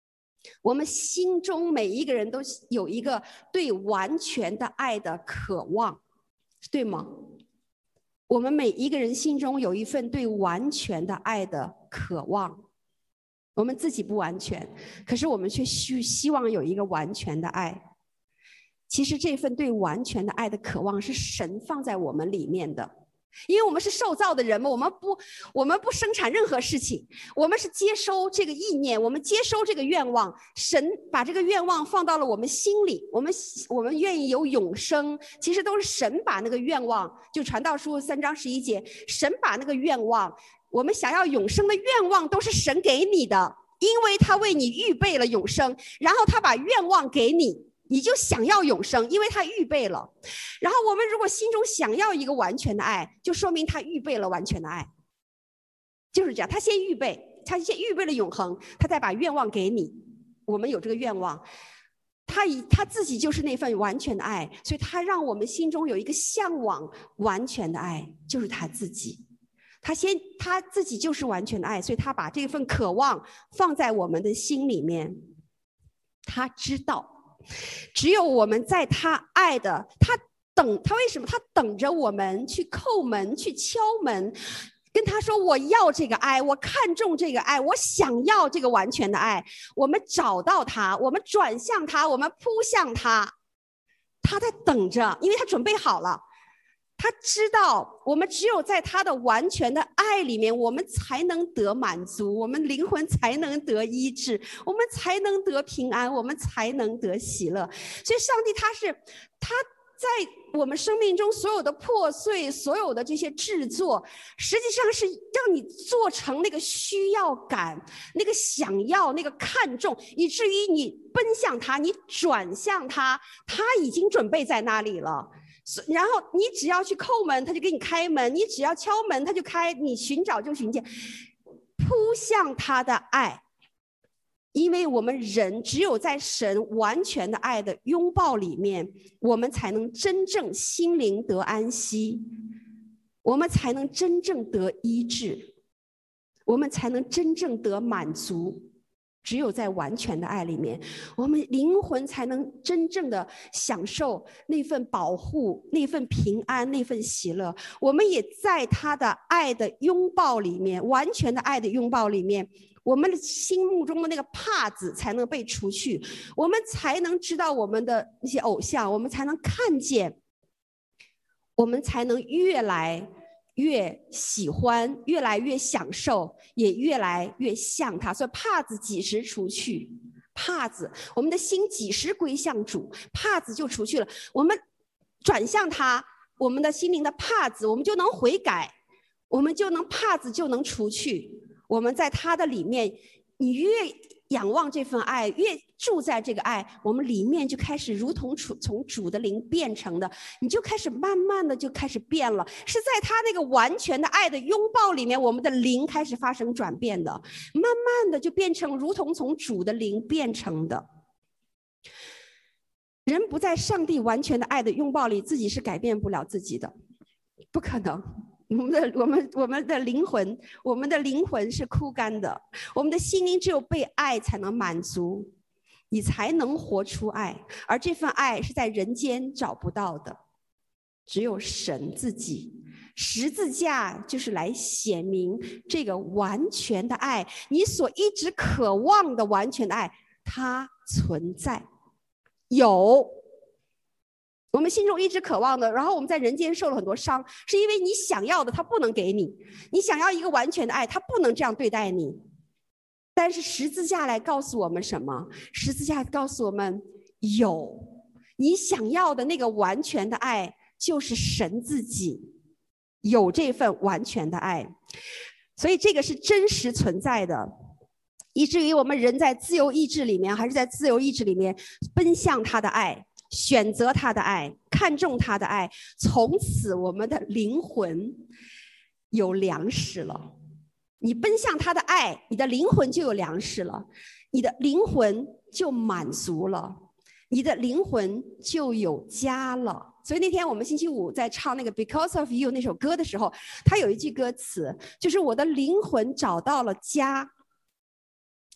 我们心中每一个人都有一个对完全的爱的渴望，对吗？我们每一个人心中有一份对完全的爱的渴望。我们自己不完全，可是我们却希希望有一个完全的爱。其实这份对完全的爱的渴望是神放在我们里面的，因为我们是受造的人嘛，我们不我们不生产任何事情，我们是接收这个意念，我们接收这个愿望，神把这个愿望放到了我们心里，我们我们愿意有永生，其实都是神把那个愿望，就传道书三章十一节，神把那个愿望，我们想要永生的愿望都是神给你的，因为他为你预备了永生，然后他把愿望给你，你就想要永生，因为他预备了。然后我们如果心中想要一个完全的爱，就说明他预备了完全的爱，就是这样，他先预备，他先预备了永恒，他再把愿望给你，我们有这个愿望，他以他自己就是那份完全的爱，所以他让我们心中有一个向往完全的爱，就是他自己。他先他自己就是完全的爱，所以他把这份渴望放在我们的心里面。他知道只有我们在他爱的，他等他为什么他等着我们去叩门，去敲门，跟他说我要这个爱，我看重这个爱，我想要这个完全的爱。我们找到他，我们转向他，我们扑向他，他在等着，因为他准备好了。他知道我们只有在他的完全的爱里面，我们才能得满足，我们灵魂才能得医治，我们才能得平安，我们才能得喜乐。所以上帝他是他在我们生命中所有的破碎，所有的这些制作，实际上是让你做成那个需要感，那个想要，那个看重，以至于你奔向他，你转向他，他已经准备在那里了。然后你只要去叩门，他就给你开门；你只要敲门，他就开；你寻找就寻见，扑向他的爱。因为我们人只有在神完全的爱的拥抱里面，我们才能真正心灵得安息，我们才能真正得医治，我们才能真正得满足。只有在完全的爱里面，我们灵魂才能真正的享受那份保护，那份平安，那份喜乐。我们也在他的爱的拥抱里面，完全的爱的拥抱里面，我们心目中的那个帕子才能被除去，我们才能知道我们的那些偶像，我们才能看见，我们才能越来越喜欢，越来越享受，也越来越像他。所以帕子几时除去，帕子我们的心几时归向主，帕子就除去了。我们转向他，我们的心灵的帕子我们就能悔改，我们就能帕子就能除去。我们在他的里面，你越仰望这份爱，越住在这个爱，我们里面就开始如同从主的灵变成的，你就开始慢慢的就开始变了。是在他那个完全的爱的拥抱里面，我们的灵开始发生转变的，慢慢的就变成如同从主的灵变成的。人不在上帝完全的爱的拥抱里，自己是改变不了自己的，不可能。我们的我们我们的灵魂，我们的灵魂是枯干的，我们的心灵只有被爱才能满足，你才能活出爱，而这份爱是在人间找不到的，只有神自己。十字架就是来显明这个完全的爱，你所一直渴望的完全的爱，它存在，有。我们心中一直渴望的，然后我们在人间受了很多伤，是因为你想要的他不能给你，你想要一个完全的爱，他不能这样对待你。但是十字架来告诉我们什么？十字架告诉我们，有你想要的那个完全的爱，就是神自己有这份完全的爱，所以这个是真实存在的，以至于我们人在自由意志里面，还是在自由意志里面奔向他的爱，选择他的爱，看重他的爱，从此我们的灵魂有粮食了。你奔向他的爱，你的灵魂就有粮食了，你的灵魂就满足了，你的灵魂就有家了。所以那天我们星期五在唱那个 Because of You 那首歌的时候，他有一句歌词，就是我的灵魂找到了家。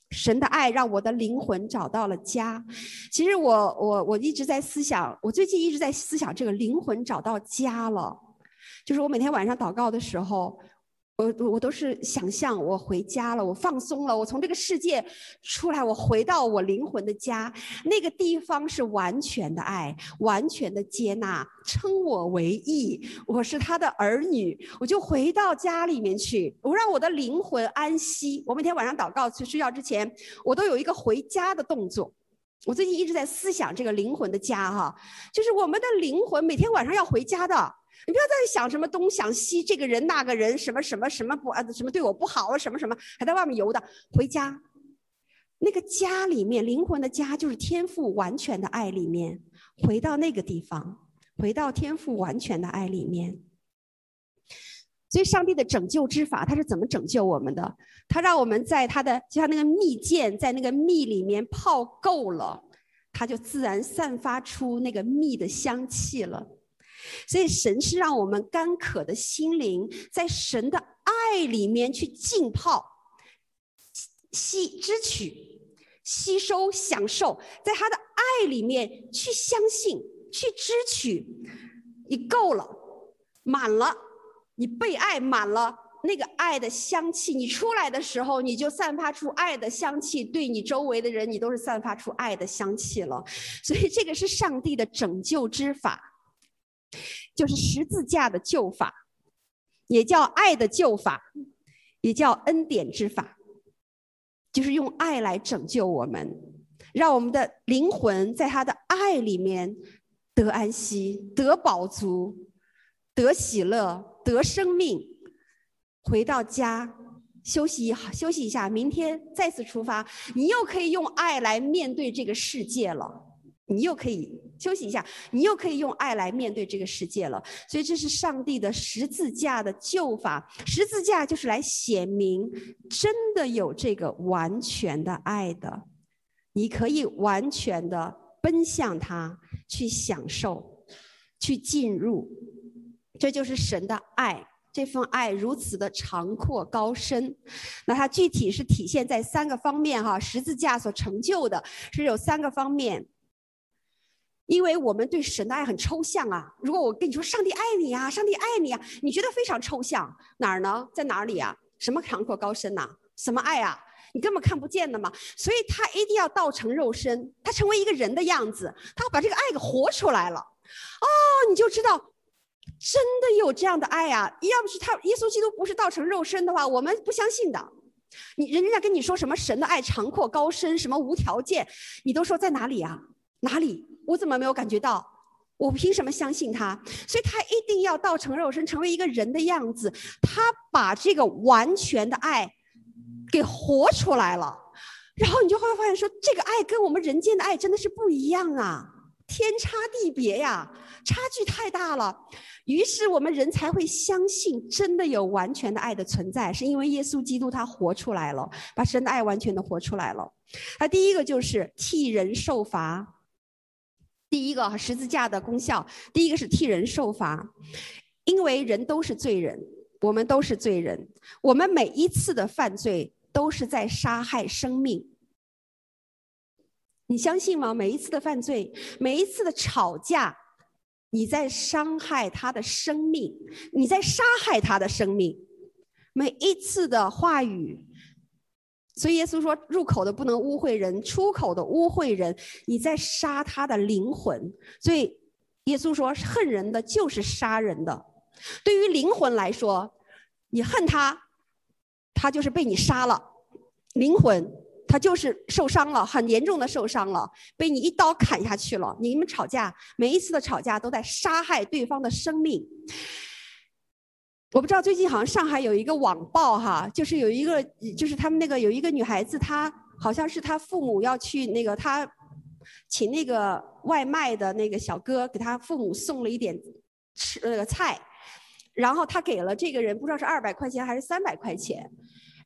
神的爱让我的灵魂找到了家。其实我我我一直在思想，我最近一直在思想这个灵魂找到家了。就是我每天晚上祷告的时候，我我都是想象我回家了，我放松了，我从这个世界出来，我回到我灵魂的家，那个地方是完全的爱，完全的接纳，称我为义，我是他的儿女，我就回到家里面去，我让我的灵魂安息。我每天晚上祷告去睡觉之前，我都有一个回家的动作。我最近一直在思想这个灵魂的家哈，就是我们的灵魂每天晚上要回家的。你不要再想什么东想西，这个人那个人什么什么什么不什么对我不好什么什么，还在外面游的。回家，那个家里面，灵魂的家就是天父完全的爱里面，回到那个地方，回到天父完全的爱里面。所以上帝的拯救之法，他是怎么拯救我们的？他让我们在他的就像那个蜜饯在那个蜜里面泡够了，它就自然散发出那个蜜的香气了。所以神是让我们干渴的心灵在神的爱里面去浸泡、吸支取、吸收、享受，在他的爱里面去相信、去支取。你够了，满了，你被爱满了，那个爱的香气，你出来的时候你就散发出爱的香气，对你周围的人你都是散发出爱的香气了。所以这个是上帝的拯救之法，就是十字架的救法，也叫爱的救法，也叫恩典之法，就是用爱来拯救我们，让我们的灵魂在他的爱里面得安息、得饱足、得喜乐、得生命，回到家休息休息一下，明天再次出发，你又可以用爱来面对这个世界了。你又可以休息一下，你又可以用爱来面对这个世界了。所以这是上帝的十字架的救法，十字架就是来显明真的有这个完全的爱的，你可以完全的奔向他，去享受，去进入。这就是神的爱，这份爱如此的长阔高深。那它具体是体现在三个方面哈，十字架所成就的是有三个方面。因为我们对神的爱很抽象啊，如果我跟你说上帝爱你啊，上帝爱你啊，你觉得非常抽象，哪儿呢？在哪里啊？什么长阔高深呐、啊？什么爱啊？你根本看不见的嘛。所以他一定要道成肉身，他成为一个人的样子，他把这个爱给活出来了。哦，你就知道真的有这样的爱啊！要不是他耶稣基督不是道成肉身的话，我们不相信的。你人家跟你说什么神的爱长阔高深，什么无条件，你都说在哪里啊？哪里？我怎么没有感觉到？我凭什么相信他？所以他一定要道成肉身，成为一个人的样子。他把这个完全的爱给活出来了，然后你就会发现说，这个爱跟我们人间的爱真的是不一样啊，天差地别呀，差距太大了。于是我们人才会相信真的有完全的爱的存在，是因为耶稣基督他活出来了，把神的爱完全的活出来了。他第一个就是替人受罚。第一个十字架的功效，第一个是替人受罚，因为人都是罪人，我们都是罪人，我们每一次的犯罪都是在杀害生命。你相信吗？每一次的犯罪，每一次的吵架，你在伤害他的生命，你在杀害他的生命。每一次的话语，所以耶稣说入口的不能污秽人，出口的污秽人，你在杀他的灵魂。所以耶稣说恨人的就是杀人的。对于灵魂来说，你恨他，他就是被你杀了，灵魂他就是受伤了，很严重的受伤了，被你一刀砍下去了。你们吵架，每一次的吵架都在杀害对方的生命。我不知道最近好像上海有一个网暴哈，就是有一个就是他们那个有一个女孩子，她好像是她父母要去那个她请那个外卖的那个小哥给她父母送了一点吃那个菜，然后她给了这个人不知道是二百块钱还是三百块钱，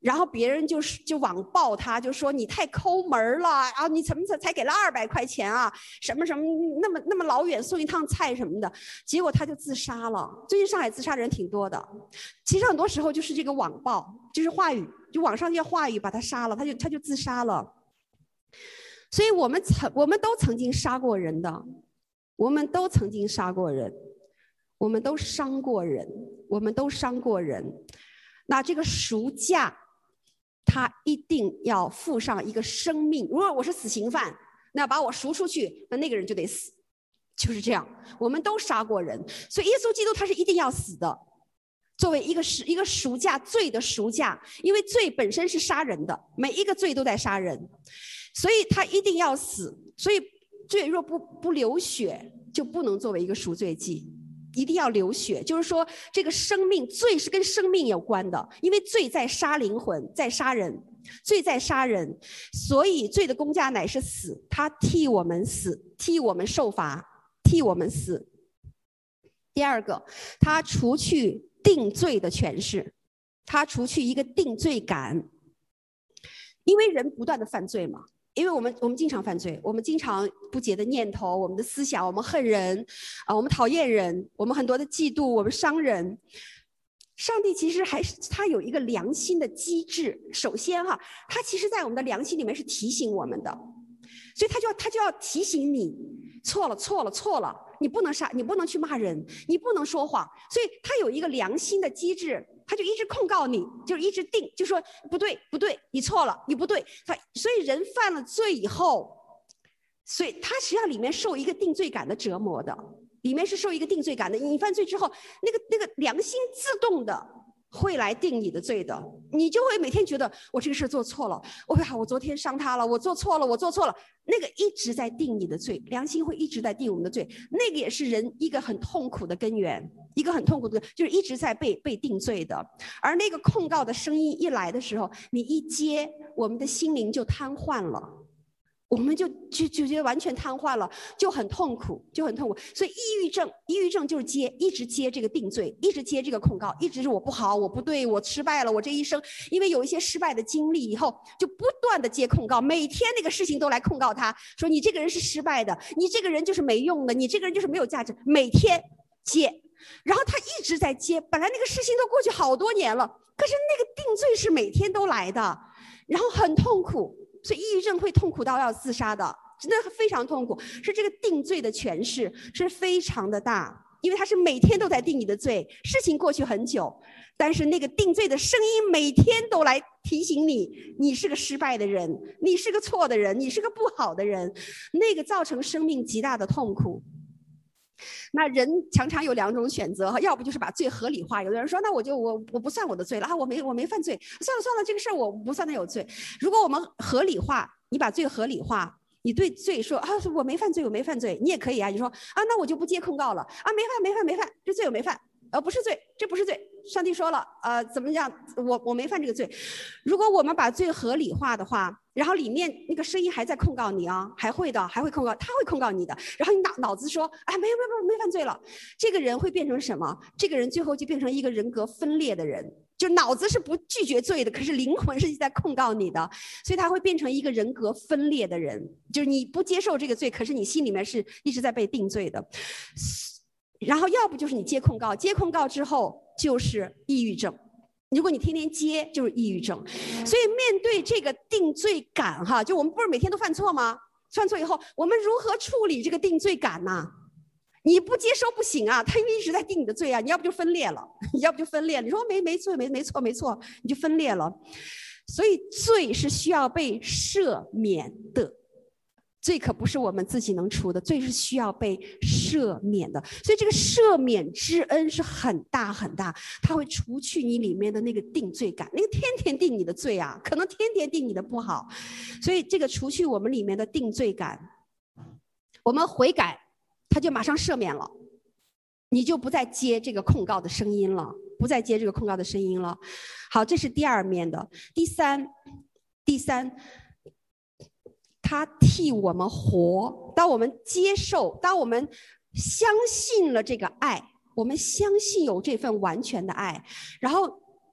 然后别人就是就网暴他，就说你太抠门了啊，你怎么才给了二百块钱啊？什么什么那么那么老远送一趟菜什么的，结果他就自杀了。最近上海自杀的人挺多的，其实很多时候就是这个网暴，就是话语，就网上这些话语把他杀了，他就他就自杀了。所以我们曾我们都曾经杀过人的，我们都曾经杀过人，我们都伤过人，我们都伤过人。那这个赎价，他一定要付上一个生命。如果我是死刑犯，那把我赎出去，那那个人就得死，就是这样。我们都杀过人，所以耶稣基督他是一定要死的，作为一个一个赎价，罪的赎价，因为罪本身是杀人的，每一个罪都在杀人，所以他一定要死。所以罪若不不流血，就不能作为一个赎罪祭。一定要流血，就是说这个生命，罪是跟生命有关的，因为罪在杀灵魂，在杀人，罪在杀人，所以罪的工价乃是死，他替我们死，替我们受罚，替我们死。第二个，他除去定罪的权势，他除去一个定罪感，因为人不断的犯罪嘛。因为我们我们经常犯罪，我们经常不洁的念头，我们的思想，我们恨人啊，我们讨厌人，我们很多的嫉妒，我们伤人。上帝其实还是他有一个良心的机制。首先哈，他其实在我们的良心里面是提醒我们的，所以他就要他就要提醒你，错了错了错了，你不能杀，你不能去骂人，你不能说谎。所以他有一个良心的机制，他就一直控告你，就是一直定，就说不对不对，你错了，你不对。他所以人犯了罪以后，所以他实际上里面受一个定罪感的折磨的，里面是受一个定罪感的。你犯罪之后，那个那个良心自动的会来定你的罪的，你就会每天觉得我这个事做错了，我呀，我昨天伤他了，我做错了，我做错了，那个一直在定你的罪，良心会一直在定我们的罪，那个也是人一个很痛苦的根源，一个很痛苦的，就是一直在被被定罪的。而那个控告的声音一来的时候，你一接，我们的心灵就瘫痪了。我们就就就觉得完全瘫痪了，就很痛苦，就很痛苦。所以抑郁症，抑郁症就是接，一直接这个定罪，一直接这个控告，一直是我不好，我不对，我失败了，我这一生因为有一些失败的经历以后，就不断的接控告，每天那个事情都来控告他，说你这个人是失败的，你这个人就是没用的，你这个人就是没有价值，每天接，然后他一直在接。本来那个事情都过去好多年了，可是那个定罪是每天都来的，然后很痛苦。所以抑郁症会痛苦到要自杀的，真的非常痛苦。是这个定罪的权势是非常的大，因为他是每天都在定你的罪，事情过去很久，但是那个定罪的声音每天都来提醒你，你是个失败的人，你是个错的人，你是个不好的人，那个造成生命极大的痛苦。那人常常有两种选择，要不就是把罪合理化。有的人说，那我就我我不算我的罪了啊，我没我没犯罪，算了算了，这个事儿我不算他有罪。如果我们合理化，你把罪合理化，你对罪说啊，我没犯罪，我没犯罪，你也可以啊。你说啊，那我就不接控告了啊，没犯没犯没犯，这罪我没犯，呃，不是罪，这不是罪。上帝说了，呃，怎么样？我我没犯这个罪。如果我们把罪合理化的话，然后里面那个声音还在控告你啊，还会的，还会控告，他会控告你的。然后你脑脑子说，哎，没有没有没有没犯罪了，这个人会变成什么？这个人最后就变成一个人格分裂的人，就脑子是不拒绝罪的，可是灵魂是在控告你的，所以他会变成一个人格分裂的人，就是你不接受这个罪，可是你心里面是一直在被定罪的。然后要不就是你接控告，接控告之后就是抑郁症。如果你天天接，就是抑郁症。所以面对这个定罪感，哈，就我们不是每天都犯错吗？犯错以后，我们如何处理这个定罪感呢？你不接受不行啊，他因为一直在定你的罪啊，你要不就分裂了，你要不就分裂了。你说没没错没没错没错，你就分裂了。所以罪是需要被赦免的。罪可不是我们自己能除的，罪是需要被赦免的。所以这个赦免之恩是很大很大，它会除去你里面的那个定罪感，那个天天定你的罪啊，可能天天定你的不好。所以这个除去我们里面的定罪感，我们悔改，他就马上赦免了，你就不再接这个控告的声音了，不再接这个控告的声音了。好，这是第二面的。第三，第三。他替我们活，当我们接受，当我们相信了这个爱，我们相信有这份完全的爱，然后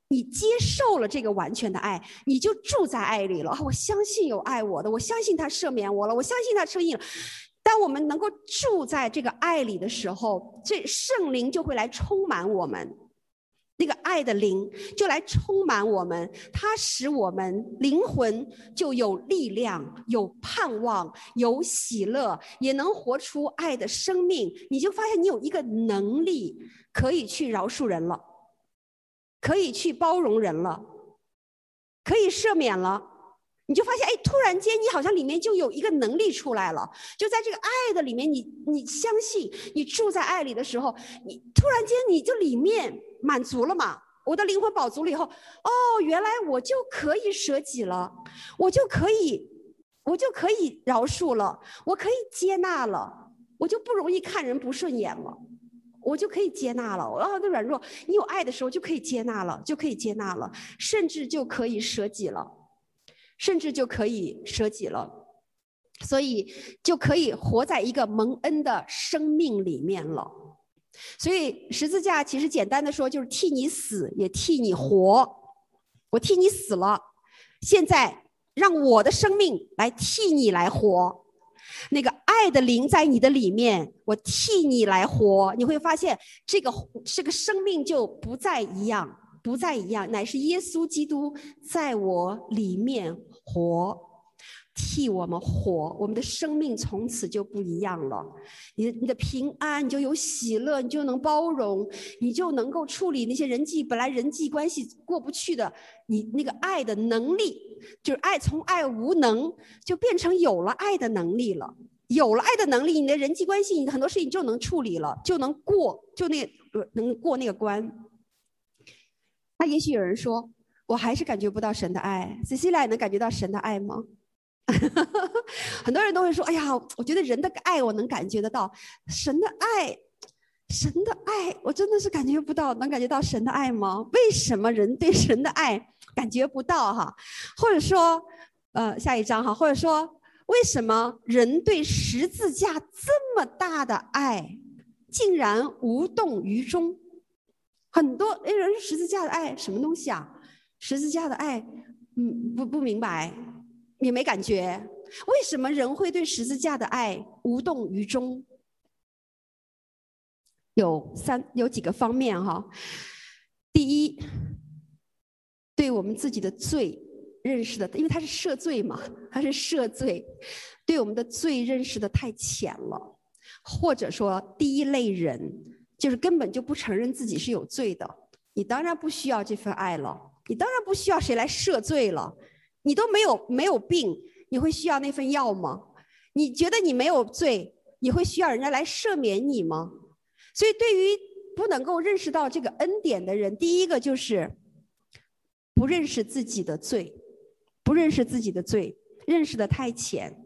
你接受了这个完全的爱，你就住在爱里了。我相信有爱我的，我相信他赦免我了，我相信他称义了。当我们能够住在这个爱里的时候，这圣灵就会来充满我们，那个爱的灵就来充满我们，它使我们灵魂就有力量，有盼望，有喜乐，也能活出爱的生命。你就发现你有一个能力可以去饶恕人了，可以去包容人了，可以赦免了。你就发现，哎，突然间你好像里面就有一个能力出来了，就在这个爱的里面，你你相信，你住在爱里的时候，你突然间你就里面满足了嘛。我的灵魂饱足了以后，哦，原来我就可以舍己了，我就可以，我就可以饶恕了，我可以接纳了，我就不容易看人不顺眼了。我就可以接纳了，我的软弱，你有爱的时候就可以接纳了，就可以接纳了，甚至就可以舍己了，甚至就可以舍己了，所以就可以活在一个蒙恩的生命里面了。所以十字架其实简单的说，就是替你死，也替你活。我替你死了，现在让我的生命来替你来活。那个爱的灵在你的里面，我替你来活，你会发现这个这个生命就不再一样，不再一样，乃是耶稣基督在我里面活，替我们活，我们的生命从此就不一样了。你的你的平安，你就有喜乐，你就能包容，你就能够处理那些人际本来人际关系过不去的，你那个爱的能力，就是爱从爱无能就变成有了爱的能力了。有了爱的能力，你的人际关系，你的很多事情就能处理了，就能过，就那能过那个关。那也许有人说，我还是感觉不到神的爱。Cecilia 能感觉到神的爱吗？很多人都会说，哎呀，我觉得人的爱我能感觉得到，神的爱，神的爱我真的是感觉不到。能感觉到神的爱吗？为什么人对神的爱感觉不到哈？或者说呃，下一章哈，或者说为什么人对十字架这么大的爱竟然无动于衷？很多人十字架的爱什么东西啊？十字架的爱嗯，不不明白，也没感觉。为什么人会对十字架的爱无动于衷？有三有几个方面哈。第一，对我们自己的罪认识的，因为他是赦罪嘛，他是赦罪，对我们的罪认识的太浅了，或者说第一类人就是根本就不承认自己是有罪的，你当然不需要这份爱了，你当然不需要谁来赦罪了。你都没有没有病，你会需要那份药吗？你觉得你没有罪，你会需要人家来赦免你吗？所以对于不能够认识到这个恩典的人，第一个就是不认识自己的罪，不认识自己的罪，认识的太浅。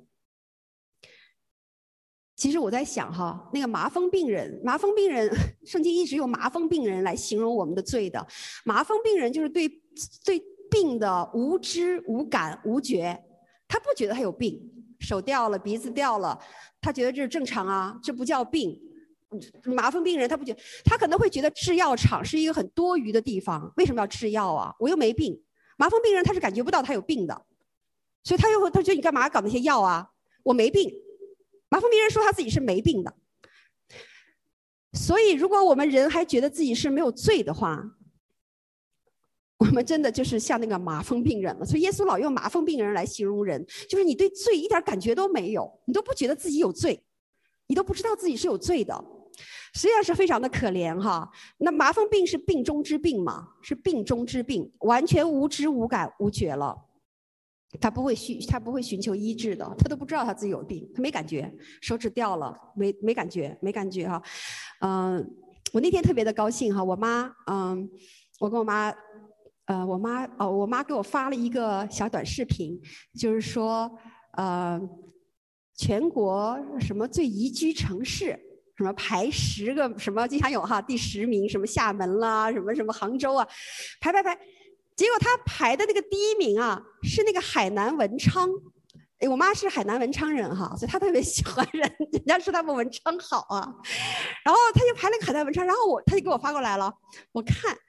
其实我在想哈，那个麻风病人，麻风病人，圣经一直用麻风病人来形容我们的罪的。麻风病人就是对对病的无知、无感、无觉，他不觉得他有病，手掉了，鼻子掉了，他觉得这是正常啊，这不叫病。麻风病人他不觉得，他可能会觉得制药厂是一个很多余的地方，为什么要制药啊？我又没病。麻风病人他是感觉不到他有病的，所以他又他觉得你干嘛搞那些药啊？我没病。麻风病人说他自己是没病的。所以如果我们人还觉得自己是没有罪的话，我们真的就是像那个麻风病人了。所以耶稣老用麻风病人来形容人，就是你对罪一点感觉都没有，你都不觉得自己有罪，你都不知道自己是有罪的，实际上是非常的可怜哈。那麻风病是病中之病嘛，是病中之病，完全无知无感无觉了，他不会寻他不会寻求医治的，他都不知道他自己有病，他没感觉，手指掉了没没感觉没感觉哈。嗯、呃，我那天特别的高兴哈，我妈嗯，我跟我妈。呃，我妈哦，我妈给我发了一个小短视频，就是说，呃，全国什么最宜居城市，什么排十个什么经常有哈，第十名什么厦门啦，什么什么杭州啊，排排排，结果他排的那个第一名啊，是那个海南文昌。哎，我妈是海南文昌人哈，所以她特别喜欢人，人家说他们文昌好啊，然后他就排了个海南文昌，然后我他就给我发过来了，我看。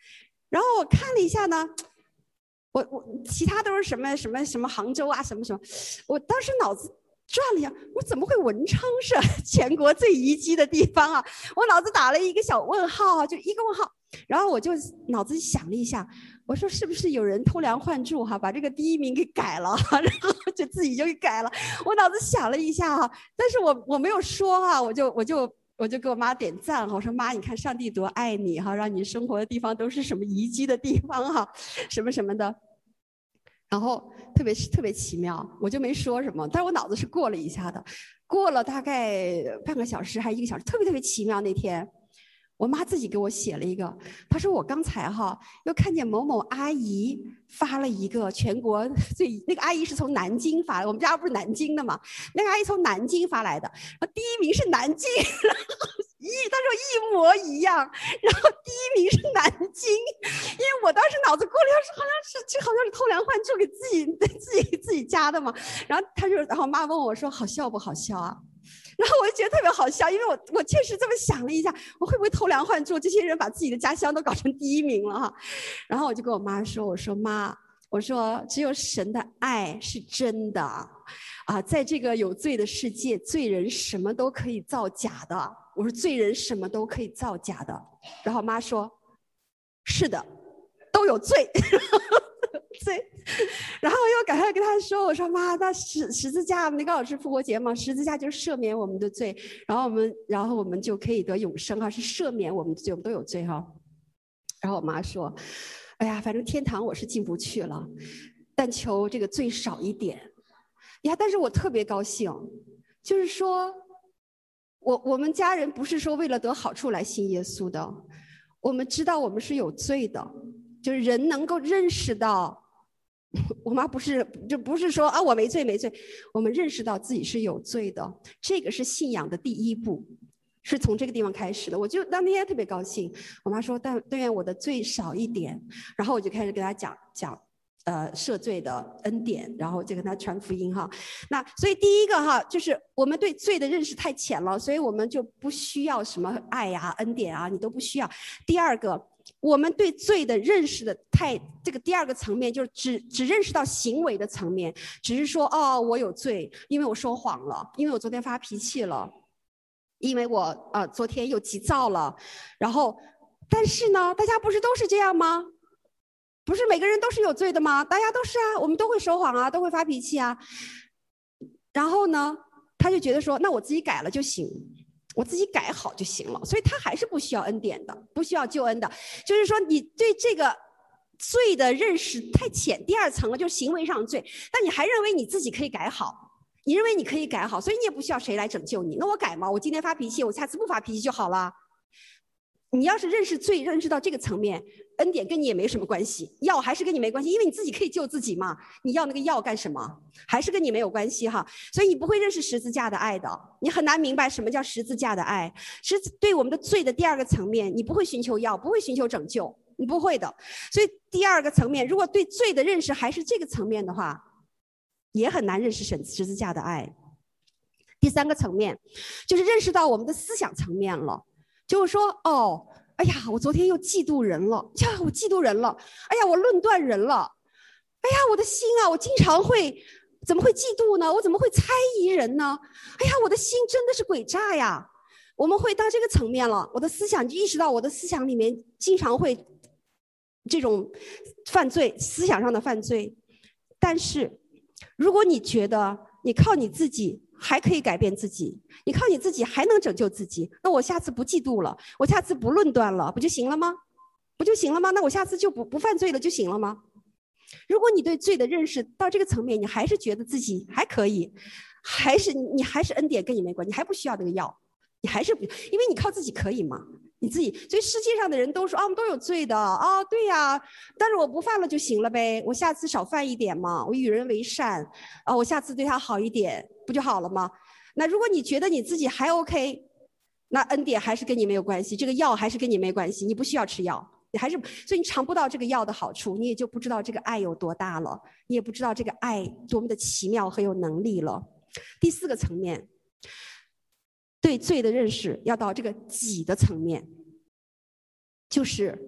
然后我看了一下呢，我我其他都是什么什么什么杭州啊，什么什么，我当时脑子转了一下，我怎么会文昌是全国最宜居的地方啊？我脑子打了一个小问号啊，就一个问号。然后我就脑子想了一下，我说是不是有人偷梁换柱哈，把这个第一名给改了，然后就自己就给改了。我脑子想了一下哈，但是我我没有说啊，我就我就我就给我妈点赞哈，我说妈，你看上帝多爱你哈，让你生活的地方都是什么宜居的地方哈，什么什么的。然后特别特别奇妙，我就没说什么，但是我脑子是过了一下的，过了大概半个小时还是一个小时，特别特别奇妙。那天我妈自己给我写了一个，她说我刚才哈又看见某某阿姨发了一个全国最，那个阿姨是从南京发的，我们家不是南京的嘛，那个阿姨从南京发来的，第一名是南京，然后一她说一模一样，然后第一名是南京，因为我当时脑子过了，好像是这好像是偷梁换柱给自己自己自己加的嘛，然后她就然后妈问我说好笑不好笑啊？然后我就觉得特别好笑，因为我我确实这么想了一下，我会不会偷梁换柱？这些人把自己的家乡都搞成第一名了哈。然后我就跟我妈说：“我说妈，我说只有神的爱是真的啊，在这个有罪的世界，罪人什么都可以造假的。我说罪人什么都可以造假的。”然后妈说：“是的，都有罪。”罪，然后又赶快跟他说：“我说妈，那十十字架，那刚好是复活节嘛，十字架就是赦免我们的罪，然后我们，然后我们就可以得永生哈，是赦免我们的罪，我们都有罪哈。”然后我妈说：“哎呀，反正天堂我是进不去了，但求这个罪少一点。”呀，但是我特别高兴，就是说，我我们家人不是说为了得好处来信耶稣的，我们知道我们是有罪的，就是人能够认识到。我妈不是，就不是说啊，我没罪没罪，我们认识到自己是有罪的，这个是信仰的第一步，是从这个地方开始的。我就当天特别高兴，我妈说但但愿我的罪少一点，然后我就开始跟她讲讲，呃，赦罪的恩典，然后就跟她传福音哈。那所以第一个哈，就是我们对罪的认识太浅了，所以我们就不需要什么爱呀、恩典啊，你都不需要。第二个。我们对罪的认识的太这个第二个层面，就是只只认识到行为的层面，只是说哦，我有罪，因为我说谎了，因为我昨天发脾气了，因为我呃昨天又急躁了，然后但是呢，大家不是都是这样吗？不是每个人都是有罪的吗？大家都是啊，我们都会说谎啊，都会发脾气啊。然后呢，他就觉得说，那我自己改了就行。我自己改好就行了，所以他还是不需要恩典的，不需要救恩的。就是说，你对这个罪的认识太浅，第二层了，就是行为上的罪。但你还认为你自己可以改好，你认为你可以改好，所以你也不需要谁来拯救你。那我改嘛，我今天发脾气，我下次不发脾气就好了。你要是认识罪，认识到这个层面，恩典跟你也没什么关系，药还是跟你没关系，因为你自己可以救自己嘛。你要那个药干什么？还是跟你没有关系哈。所以你不会认识十字架的爱的，你很难明白什么叫十字架的爱。是对我们的罪的第二个层面，你不会寻求药，不会寻求拯救，你不会的。所以第二个层面，如果对罪的认识还是这个层面的话，也很难认识神十字架的爱。第三个层面，就是认识到我们的思想层面了。就是说，哦，哎呀，我昨天又嫉妒人了，呀，我嫉妒人了，哎呀，我论断人了，哎呀，我的心啊，我经常会，怎么会嫉妒呢？我怎么会猜疑人呢？哎呀，我的心真的是诡诈呀！我们会到这个层面了，我的思想就意识到我的思想里面经常会这种犯罪，思想上的犯罪。但是，如果你觉得你靠你自己，还可以改变自己，你靠你自己还能拯救自己，那我下次不嫉妒了，我下次不论断了，不就行了吗？不就行了吗？那我下次就不不犯罪了就行了吗？如果你对罪的认识到这个层面，你还是觉得自己还可以，还是你还是恩典跟你没关系，你还不需要那个药，你还是不，因为你靠自己可以嘛，你自己。所以世界上的人都说啊，我们都有罪的啊，对呀，但是我不犯了就行了呗，我下次少犯一点嘛，我与人为善啊，我下次对他好一点。不就好了吗？那如果你觉得你自己还 OK， 那恩典还是跟你没有关系，这个药还是跟你没关系，你不需要吃药，你还是，所以你尝不到这个药的好处，你也就不知道这个爱有多大了，你也不知道这个爱多么的奇妙和有能力了。第四个层面，对罪的认识要到这个己的层面，就是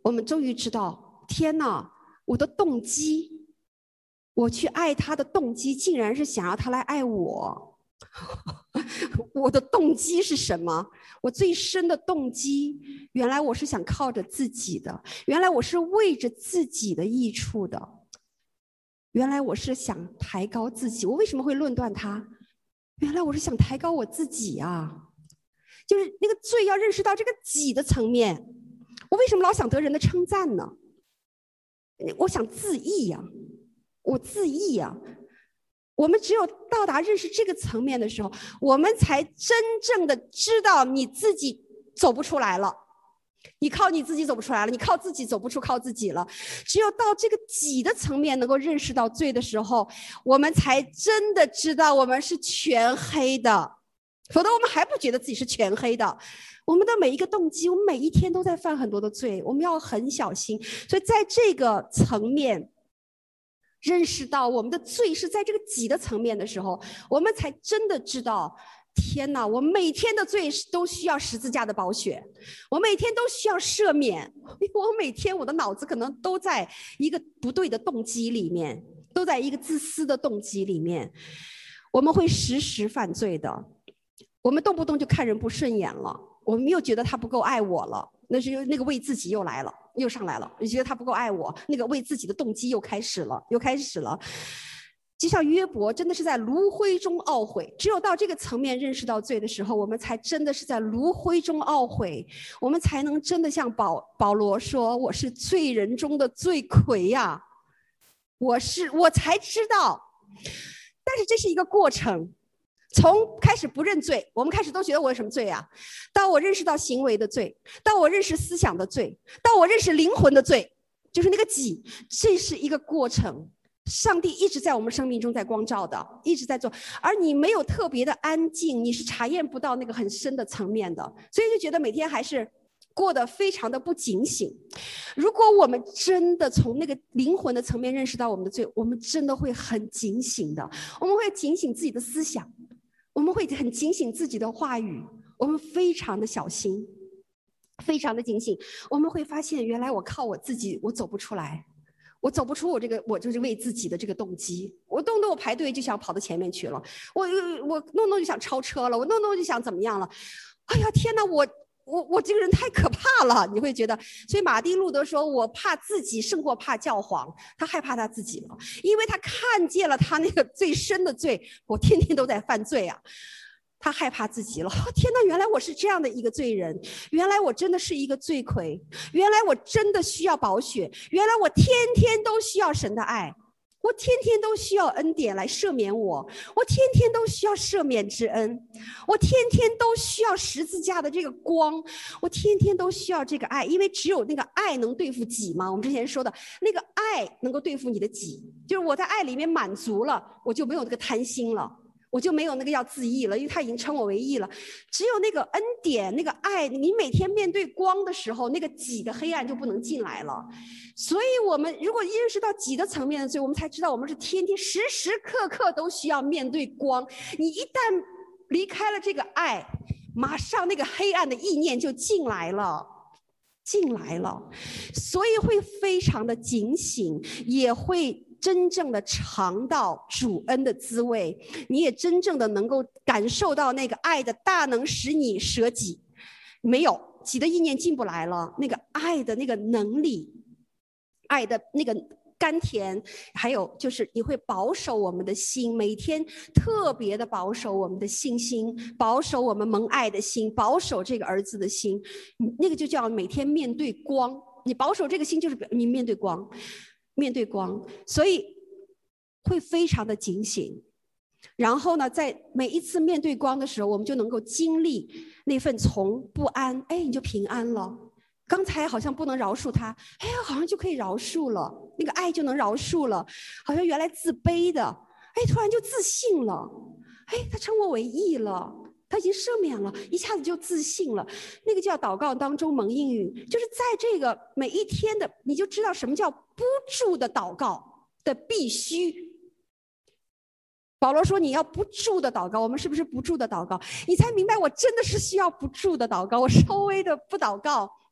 我们终于知道，天哪，我的动机，我去爱他的动机竟然是想要他来爱我。我的动机是什么？我最深的动机，原来我是想靠着自己的，原来我是为着自己的益处的，原来我是想抬高自己。我为什么会论断他？原来我是想抬高我自己啊！就是那个罪要认识到这个己的层面。我为什么老想得人的称赞呢？我想自义呀、啊，我自义呀、啊。我们只有到达认识这个层面的时候，我们才真正的知道你自己走不出来了，你靠你自己走不出来了，你靠自己走不出靠自己了。只有到这个己的层面能够认识到罪的时候，我们才真的知道我们是全黑的，否则我们还不觉得自己是全黑的。我们的每一个动机，我们每一天都在犯很多的罪，我们要很小心。所以在这个层面认识到我们的罪是在这个己的层面的时候，我们才真的知道，天哪，我每天的罪都需要十字架的宝血，我每天都需要赦免，因为我每天我的脑子可能都在一个不对的动机里面，都在一个自私的动机里面，我们会时时犯罪的。我们动不动就看人不顺眼了，我们又觉得他不够爱我了，那是那个为自己又来了，又上来了。你觉得他不够爱我，那个为自己的动机又开始了，又开始了。就像约伯真的是在炉灰中懊悔，只有到这个层面认识到罪的时候，我们才真的是在炉灰中懊悔，我们才能真的像保保罗说，我是罪人中的罪魁呀，我是我才知道。但是这是一个过程，从开始不认罪，我们开始都觉得我有什么罪啊，到我认识到行为的罪，到我认识思想的罪，到我认识灵魂的罪，就是那个己，这是一个过程。上帝一直在我们生命中在光照的，一直在做，而你没有特别的安静，你是察验不到那个很深的层面的，所以就觉得每天还是过得非常的不警醒。如果我们真的从那个灵魂的层面认识到我们的罪，我们真的会很警醒的，我们会警醒自己的思想，我们会很警醒自己的话语，我们非常的小心，非常的警醒。我们会发现，原来我靠我自己我走不出来，我走不出我这个我就是为自己的这个动机，我动动我排队就想跑到前面去了，我我弄弄就想超车了，我弄弄就想怎么样了。哎呀天哪，我我我这个人太可怕了，你会觉得。所以马丁路德说，我怕自己胜过怕教皇，他害怕他自己了，因为他看见了他那个最深的罪，我天天都在犯罪啊。他害怕自己了，哦，天哪，原来我是这样的一个罪人，原来我真的是一个罪魁，原来我真的需要宝血，原来我天天都需要神的爱，我天天都需要恩典来赦免我，我天天都需要赦免之恩，我天天都需要十字架的这个光，我天天都需要这个爱，因为只有那个爱能对付己嘛。我们之前说的那个爱能够对付你的己，就是我在爱里面满足了，我就没有那个贪心了，我就没有那个要自义了，因为他已经称我为义了。只有那个恩典，那个爱，你每天面对光的时候，那个己的黑暗就不能进来了。所以我们如果认识到己的层面的罪，我们才知道我们是天天时时刻刻都需要面对光。你一旦离开了这个爱，马上那个黑暗的意念就进来了进来了。所以会非常的警醒，也会真正的尝到主恩的滋味，你也真正的能够感受到那个爱的大能使你舍己。没有己的意念进不来了，那个爱的那个能力，爱的那个甘甜，还有就是你会保守我们的心，每天特别的保守我们的信心，保守我们蒙爱的心，保守这个儿子的心，那个就叫每天面对光。你保守这个心，就是你面对光，面对光，所以会非常的警醒。然后呢，在每一次面对光的时候，我们就能够经历那份从不安，哎，你就平安了。刚才好像不能饶恕他，哎呀，好像就可以饶恕了，那个爱就能饶恕了。好像原来自卑的，哎，突然就自信了，哎，他称我为义了，他已经赦免了，一下子就自信了。那个叫祷告当中蒙应允，就是在这个每一天的，你就知道什么叫不住的祷告的必须。保罗说你要不住的祷告，我们是不是不住的祷告？你才明白我真的是需要不住的祷告，我稍微的不祷告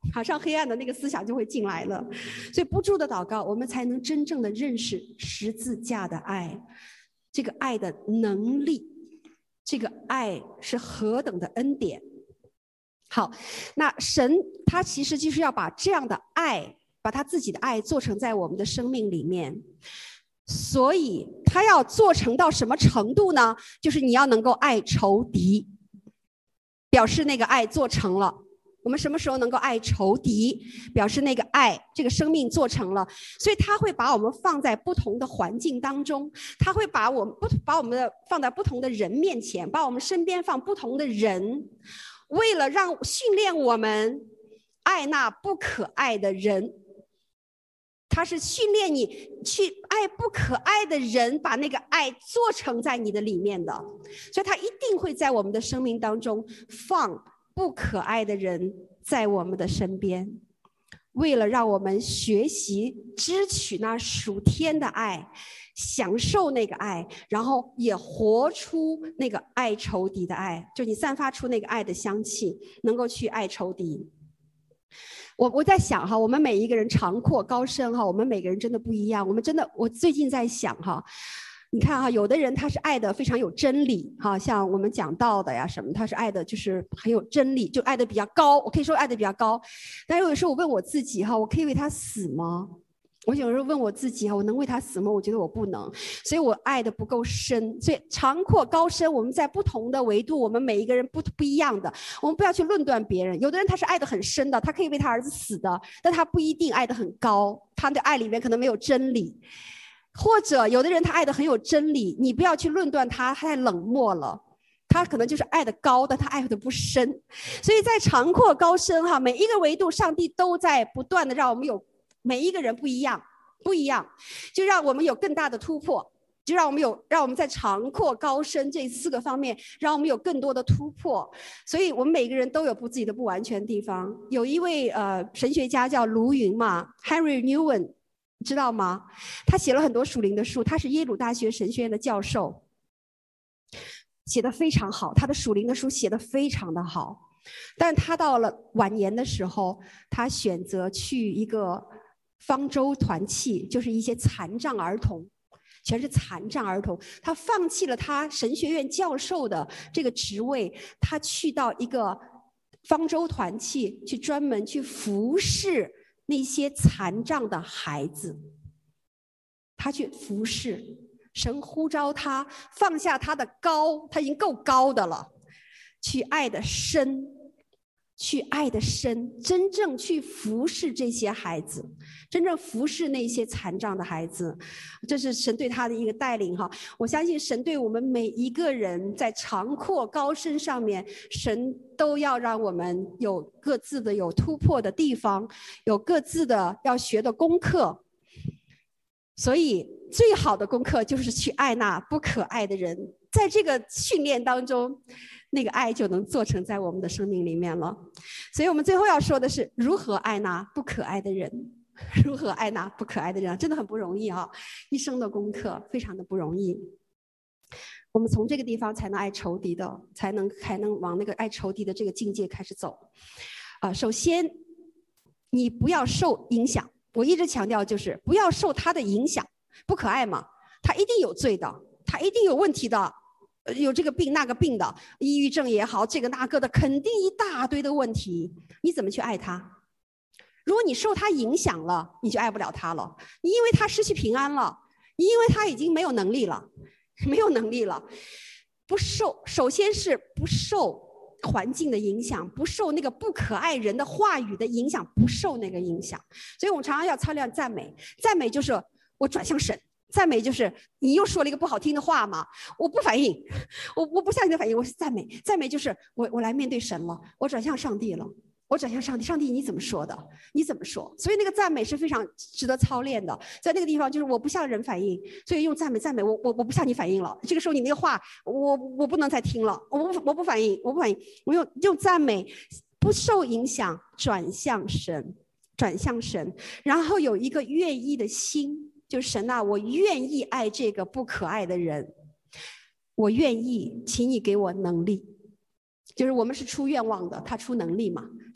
马上黑暗的那个思想就会进来了。所以不住的祷告，我们才能真正的认识十字架的爱，这个爱的能力，这个爱是何等的恩典。好，那神他其实就是要把这样的爱，把他自己的爱做成在我们的生命里面。所以他要做成到什么程度呢？就是你要能够爱仇敌，表示那个爱做成了。我们什么时候能够爱仇敌，表示那个爱这个生命做成了。所以他会把我们放在不同的环境当中，他会把我们不把我们的放在不同的人面前，把我们身边放不同的人，为了让训练我们爱那不可爱的人。他是训练你去爱不可爱的人，把那个爱做成在你的里面的。所以他一定会在我们的生命当中放不可爱的人在我们的身边，为了让我们学习支取那属天的爱，享受那个爱，然后也活出那个爱仇敌的爱，就你散发出那个爱的香气，能够去爱仇敌。我我在想哈，我们每一个人长阔高深哈，我们每个人真的不一样。我们真的，我最近在想哈，你看哈，有的人他是爱的非常有真理哈，像我们讲道的呀什么，他是爱的就是很有真理，就爱的比较高。我可以说爱的比较高，但是有时候我问我自己哈，我可以为他死吗？我有时候问我自己哈，我能为他死吗？我觉得我不能，所以我爱的不够深。所以长阔高深，我们在不同的维度，我们每一个人不不一样的，我们不要去论断别人。有的人他是爱的很深的，他可以为他儿子死的，但他不一定爱的很高，他的爱里面可能没有真理。或者有的人他爱的很有真理，你不要去论断他，他太冷漠了。他可能就是爱的高，但他爱的不深。所以在长阔高深哈，每一个维度，上帝都在不断的让我们有。每一个人不一样，不一样，就让我们有更大的突破，就让我们有，让我们在长阔高深这四个方面，让我们有更多的突破。所以我们每个人都有不自己的不完全的地方。有一位呃神学家叫卢云嘛 ，Henry Nouwen， 知道吗？他写了很多属灵的书，他是耶鲁大学神学院的教授，写得非常好，他的属灵的书写得非常的好。但他到了晚年的时候，他选择去一个方舟团契，就是一些残障儿童，全是残障儿童。他放弃了他神学院教授的这个职位，他去到一个方舟团契，去专门去服侍那些残障的孩子。他去服侍，神呼召他放下他的高，他已经够高的了，去爱的深。去爱的深，真正去服侍这些孩子，真正服侍那些残障的孩子，这是神对他的一个带领哈。我相信神对我们每一个人在长阔高深上面，神都要让我们有各自的有突破的地方，有各自的要学的功课。所以最好的功课就是去爱那不可爱的人，在这个训练当中，那个爱就能做成在我们的生命里面了。所以我们最后要说的是如何爱那不可爱的人，如何爱那不可爱的人，真的很不容易啊，一生的功课非常的不容易。我们从这个地方才能爱仇敌的，才能才能往那个爱仇敌的这个境界开始走。啊、呃，首先你不要受影响，我一直强调就是不要受他的影响。不可爱嘛，他一定有罪的，他一定有问题的，有这个病那个病的，抑郁症也好，这个那个的，肯定一大堆的问题。你怎么去爱他？如果你受他影响了，你就爱不了他了。你因为他失去平安了，你因为他已经没有能力了，没有能力了。不受，首先是不受环境的影响，不受那个不可爱人的话语的影响，不受那个影响。所以我们常常要操练赞美，赞美就是我转向神，赞美就是你又说了一个不好听的话嘛，我不反应，我我不像你的反应，我是赞美，赞美就是我我来面对神了，我转向上帝了，我转向上帝，上帝你怎么说的？你怎么说？所以那个赞美是非常值得操练的，在那个地方就是我不向人反应，所以用赞美赞美我我我不向你反应了，这个时候你那个话我我不能再听了，我不我不反应，我不反应，我用用赞美不受影响，转向神，转向神，然后有一个愿意的心。就是神啊，我愿意爱这个不可爱的人，我愿意，请你给我能力。就是我们是出愿望的，他出能力嘛。神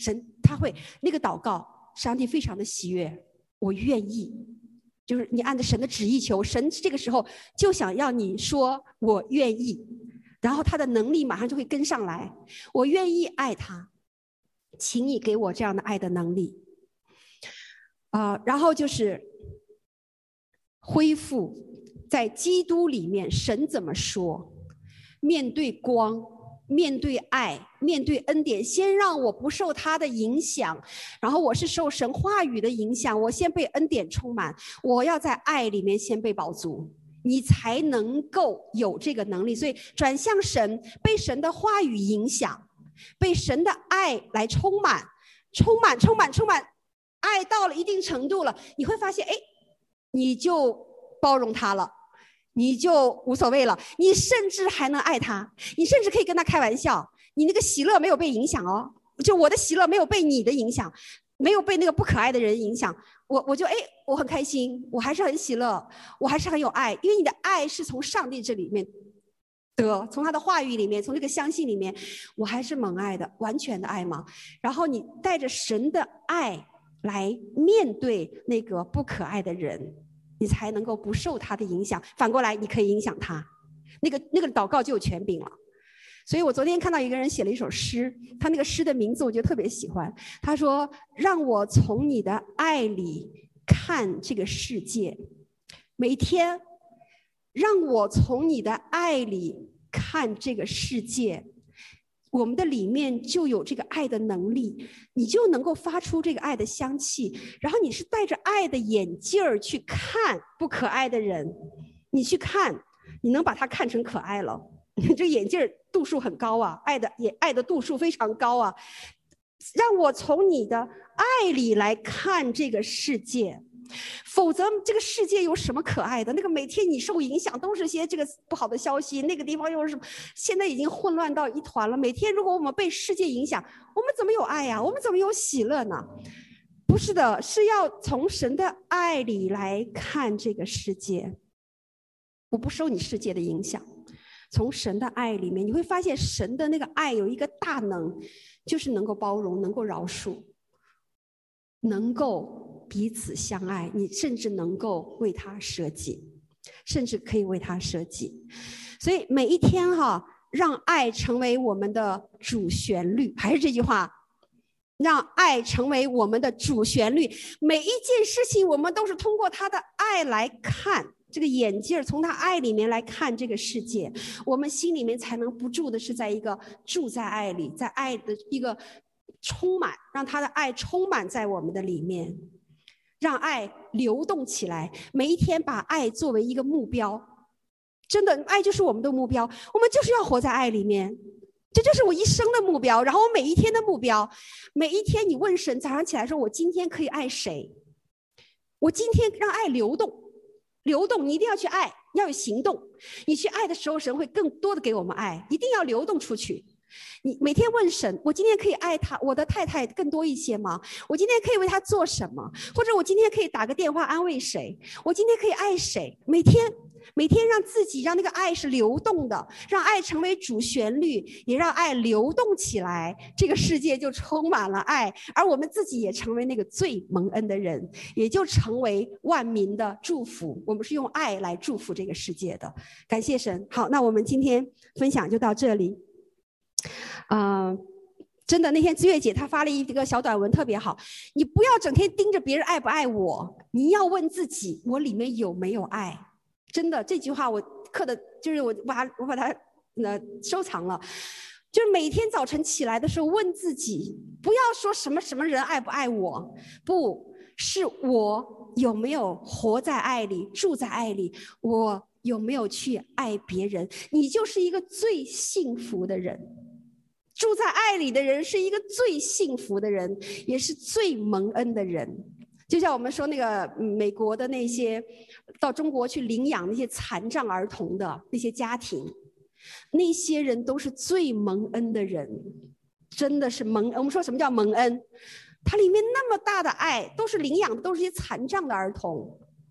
他会那个祷告，上帝非常的喜悦，我愿意，就是你按着神的旨意求，神这个时候就想要你说我愿意，然后他的能力马上就会跟上来，我愿意爱他，请你给我这样的爱的能力。呃、然后就是恢复在基督里面，神怎么说，面对光，面对爱，面对恩典，先让我不受他的影响，然后我是受神话语的影响，我先被恩典充满，我要在爱里面先被饱足，你才能够有这个能力。所以转向神，被神的话语影响，被神的爱来充满，充满充满充满，爱到了一定程度了，你会发现，哎，你就包容他了，你就无所谓了，你甚至还能爱他，你甚至可以跟他开玩笑，你那个喜乐没有被影响哦，就我的喜乐没有被你的影响，没有被那个不可爱的人影响，我我就哎，我很开心，我还是很喜乐，我还是很有爱，因为你的爱是从上帝这里面得，从他的话语里面，从这个相信里面，我还是蒙爱的，完全的爱嘛。然后你带着神的爱来面对那个不可爱的人，你才能够不受他的影响，反过来你可以影响他，那个那个祷告就有权柄了。所以我昨天看到一个人写了一首诗，他那个诗的名字我就特别喜欢，他说让我从你的爱里看这个世界，每天让我从你的爱里看这个世界，我们的里面就有这个爱的能力，你就能够发出这个爱的香气，然后你是带着爱的眼镜儿去看不可爱的人，你去看，你能把它看成可爱了，这眼镜度数很高啊，爱的也爱的度数非常高啊，让我从你的爱里来看这个世界，否则这个世界有什么可爱的？那个每天你受影响都是些这个不好的消息，那个地方又是什么？现在已经混乱到一团了。每天如果我们被世界影响，我们怎么有爱呀？我们怎么有喜乐呢？不是的，是要从神的爱里来看这个世界。我不受你世界的影响，从神的爱里面，你会发现神的那个爱有一个大能，就是能够包容，能够饶恕，能够彼此相爱，你甚至能够为他舍己，甚至可以为他舍己。所以每一天哈，让爱成为我们的主旋律，还是这句话，让爱成为我们的主旋律。每一件事情我们都是通过他的爱来看，这个眼镜从他爱里面来看这个世界，我们心里面才能不住的是在一个住在爱里，在爱的一个充满，让他的爱充满在我们的里面，让爱流动起来，每一天把爱作为一个目标，真的爱就是我们的目标，我们就是要活在爱里面，这就是我一生的目标，然后我每一天的目标，每一天你问神，早上起来说我今天可以爱谁，我今天让爱流动，流动，你一定要去爱，要有行动，你去爱的时候神会更多的给我们爱，一定要流动出去。你每天问神，我今天可以爱他我的太太更多一些吗？我今天可以为他做什么？或者我今天可以打个电话安慰谁？我今天可以爱谁？每天每天让自己让那个爱是流动的，让爱成为主旋律，也让爱流动起来，这个世界就充满了爱，而我们自己也成为那个最蒙恩的人，也就成为万民的祝福。我们是用爱来祝福这个世界的，感谢神。好，那我们今天分享就到这里。呃，真的那天资月姐她发了一个小短文特别好，你不要整天盯着别人爱不爱我，你要问自己我里面有没有爱。真的这句话我刻的就是我把我把它呃收藏了，就是每天早晨起来的时候问自己，不要说什么什么人爱不爱我，不是我有没有活在爱里，住在爱里，我有没有去爱别人，你就是一个最幸福的人。住在爱里的人是一个最幸福的人，也是最蒙恩的人。就像我们说那个美国的那些到中国去领养那些残障儿童的那些家庭，那些人都是最蒙恩的人，真的是蒙恩。我们说什么叫蒙恩？它里面那么大的爱，都是领养的都是些残障的儿童，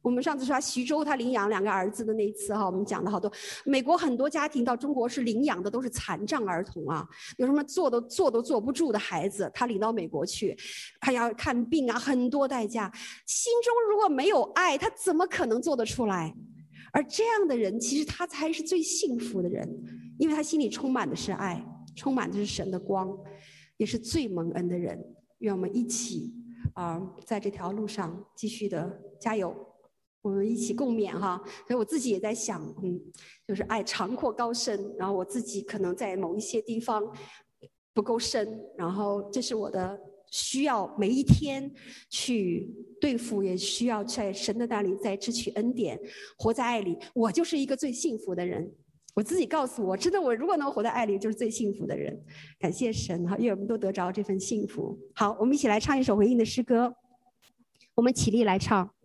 我们上次说他徐州他领养两个儿子的那一次哈，我们讲了好多。美国很多家庭到中国是领养的都是残障儿童啊，有什么坐都坐都坐不住的孩子，他领到美国去，还要看病啊，很多代价。心中如果没有爱，他怎么可能做得出来？而这样的人，其实他才是最幸福的人，因为他心里充满的是爱，充满的是神的光，也是最蒙恩的人。愿我们一起啊、呃，在这条路上继续的加油。我们一起共勉哈，所以我自己也在想，嗯，就是爱长阔高深，然后我自己可能在某一些地方不够深，然后这是我的需要，每一天去对付，也需要在神的那里再支取恩典，活在爱里。我就是一个最幸福的人，我自己告诉我，真的，我如果能活在爱里，就是最幸福的人。感谢神哈，愿我们都得着这份幸福。好，我们一起来唱一首回应的诗歌，我们起立来唱。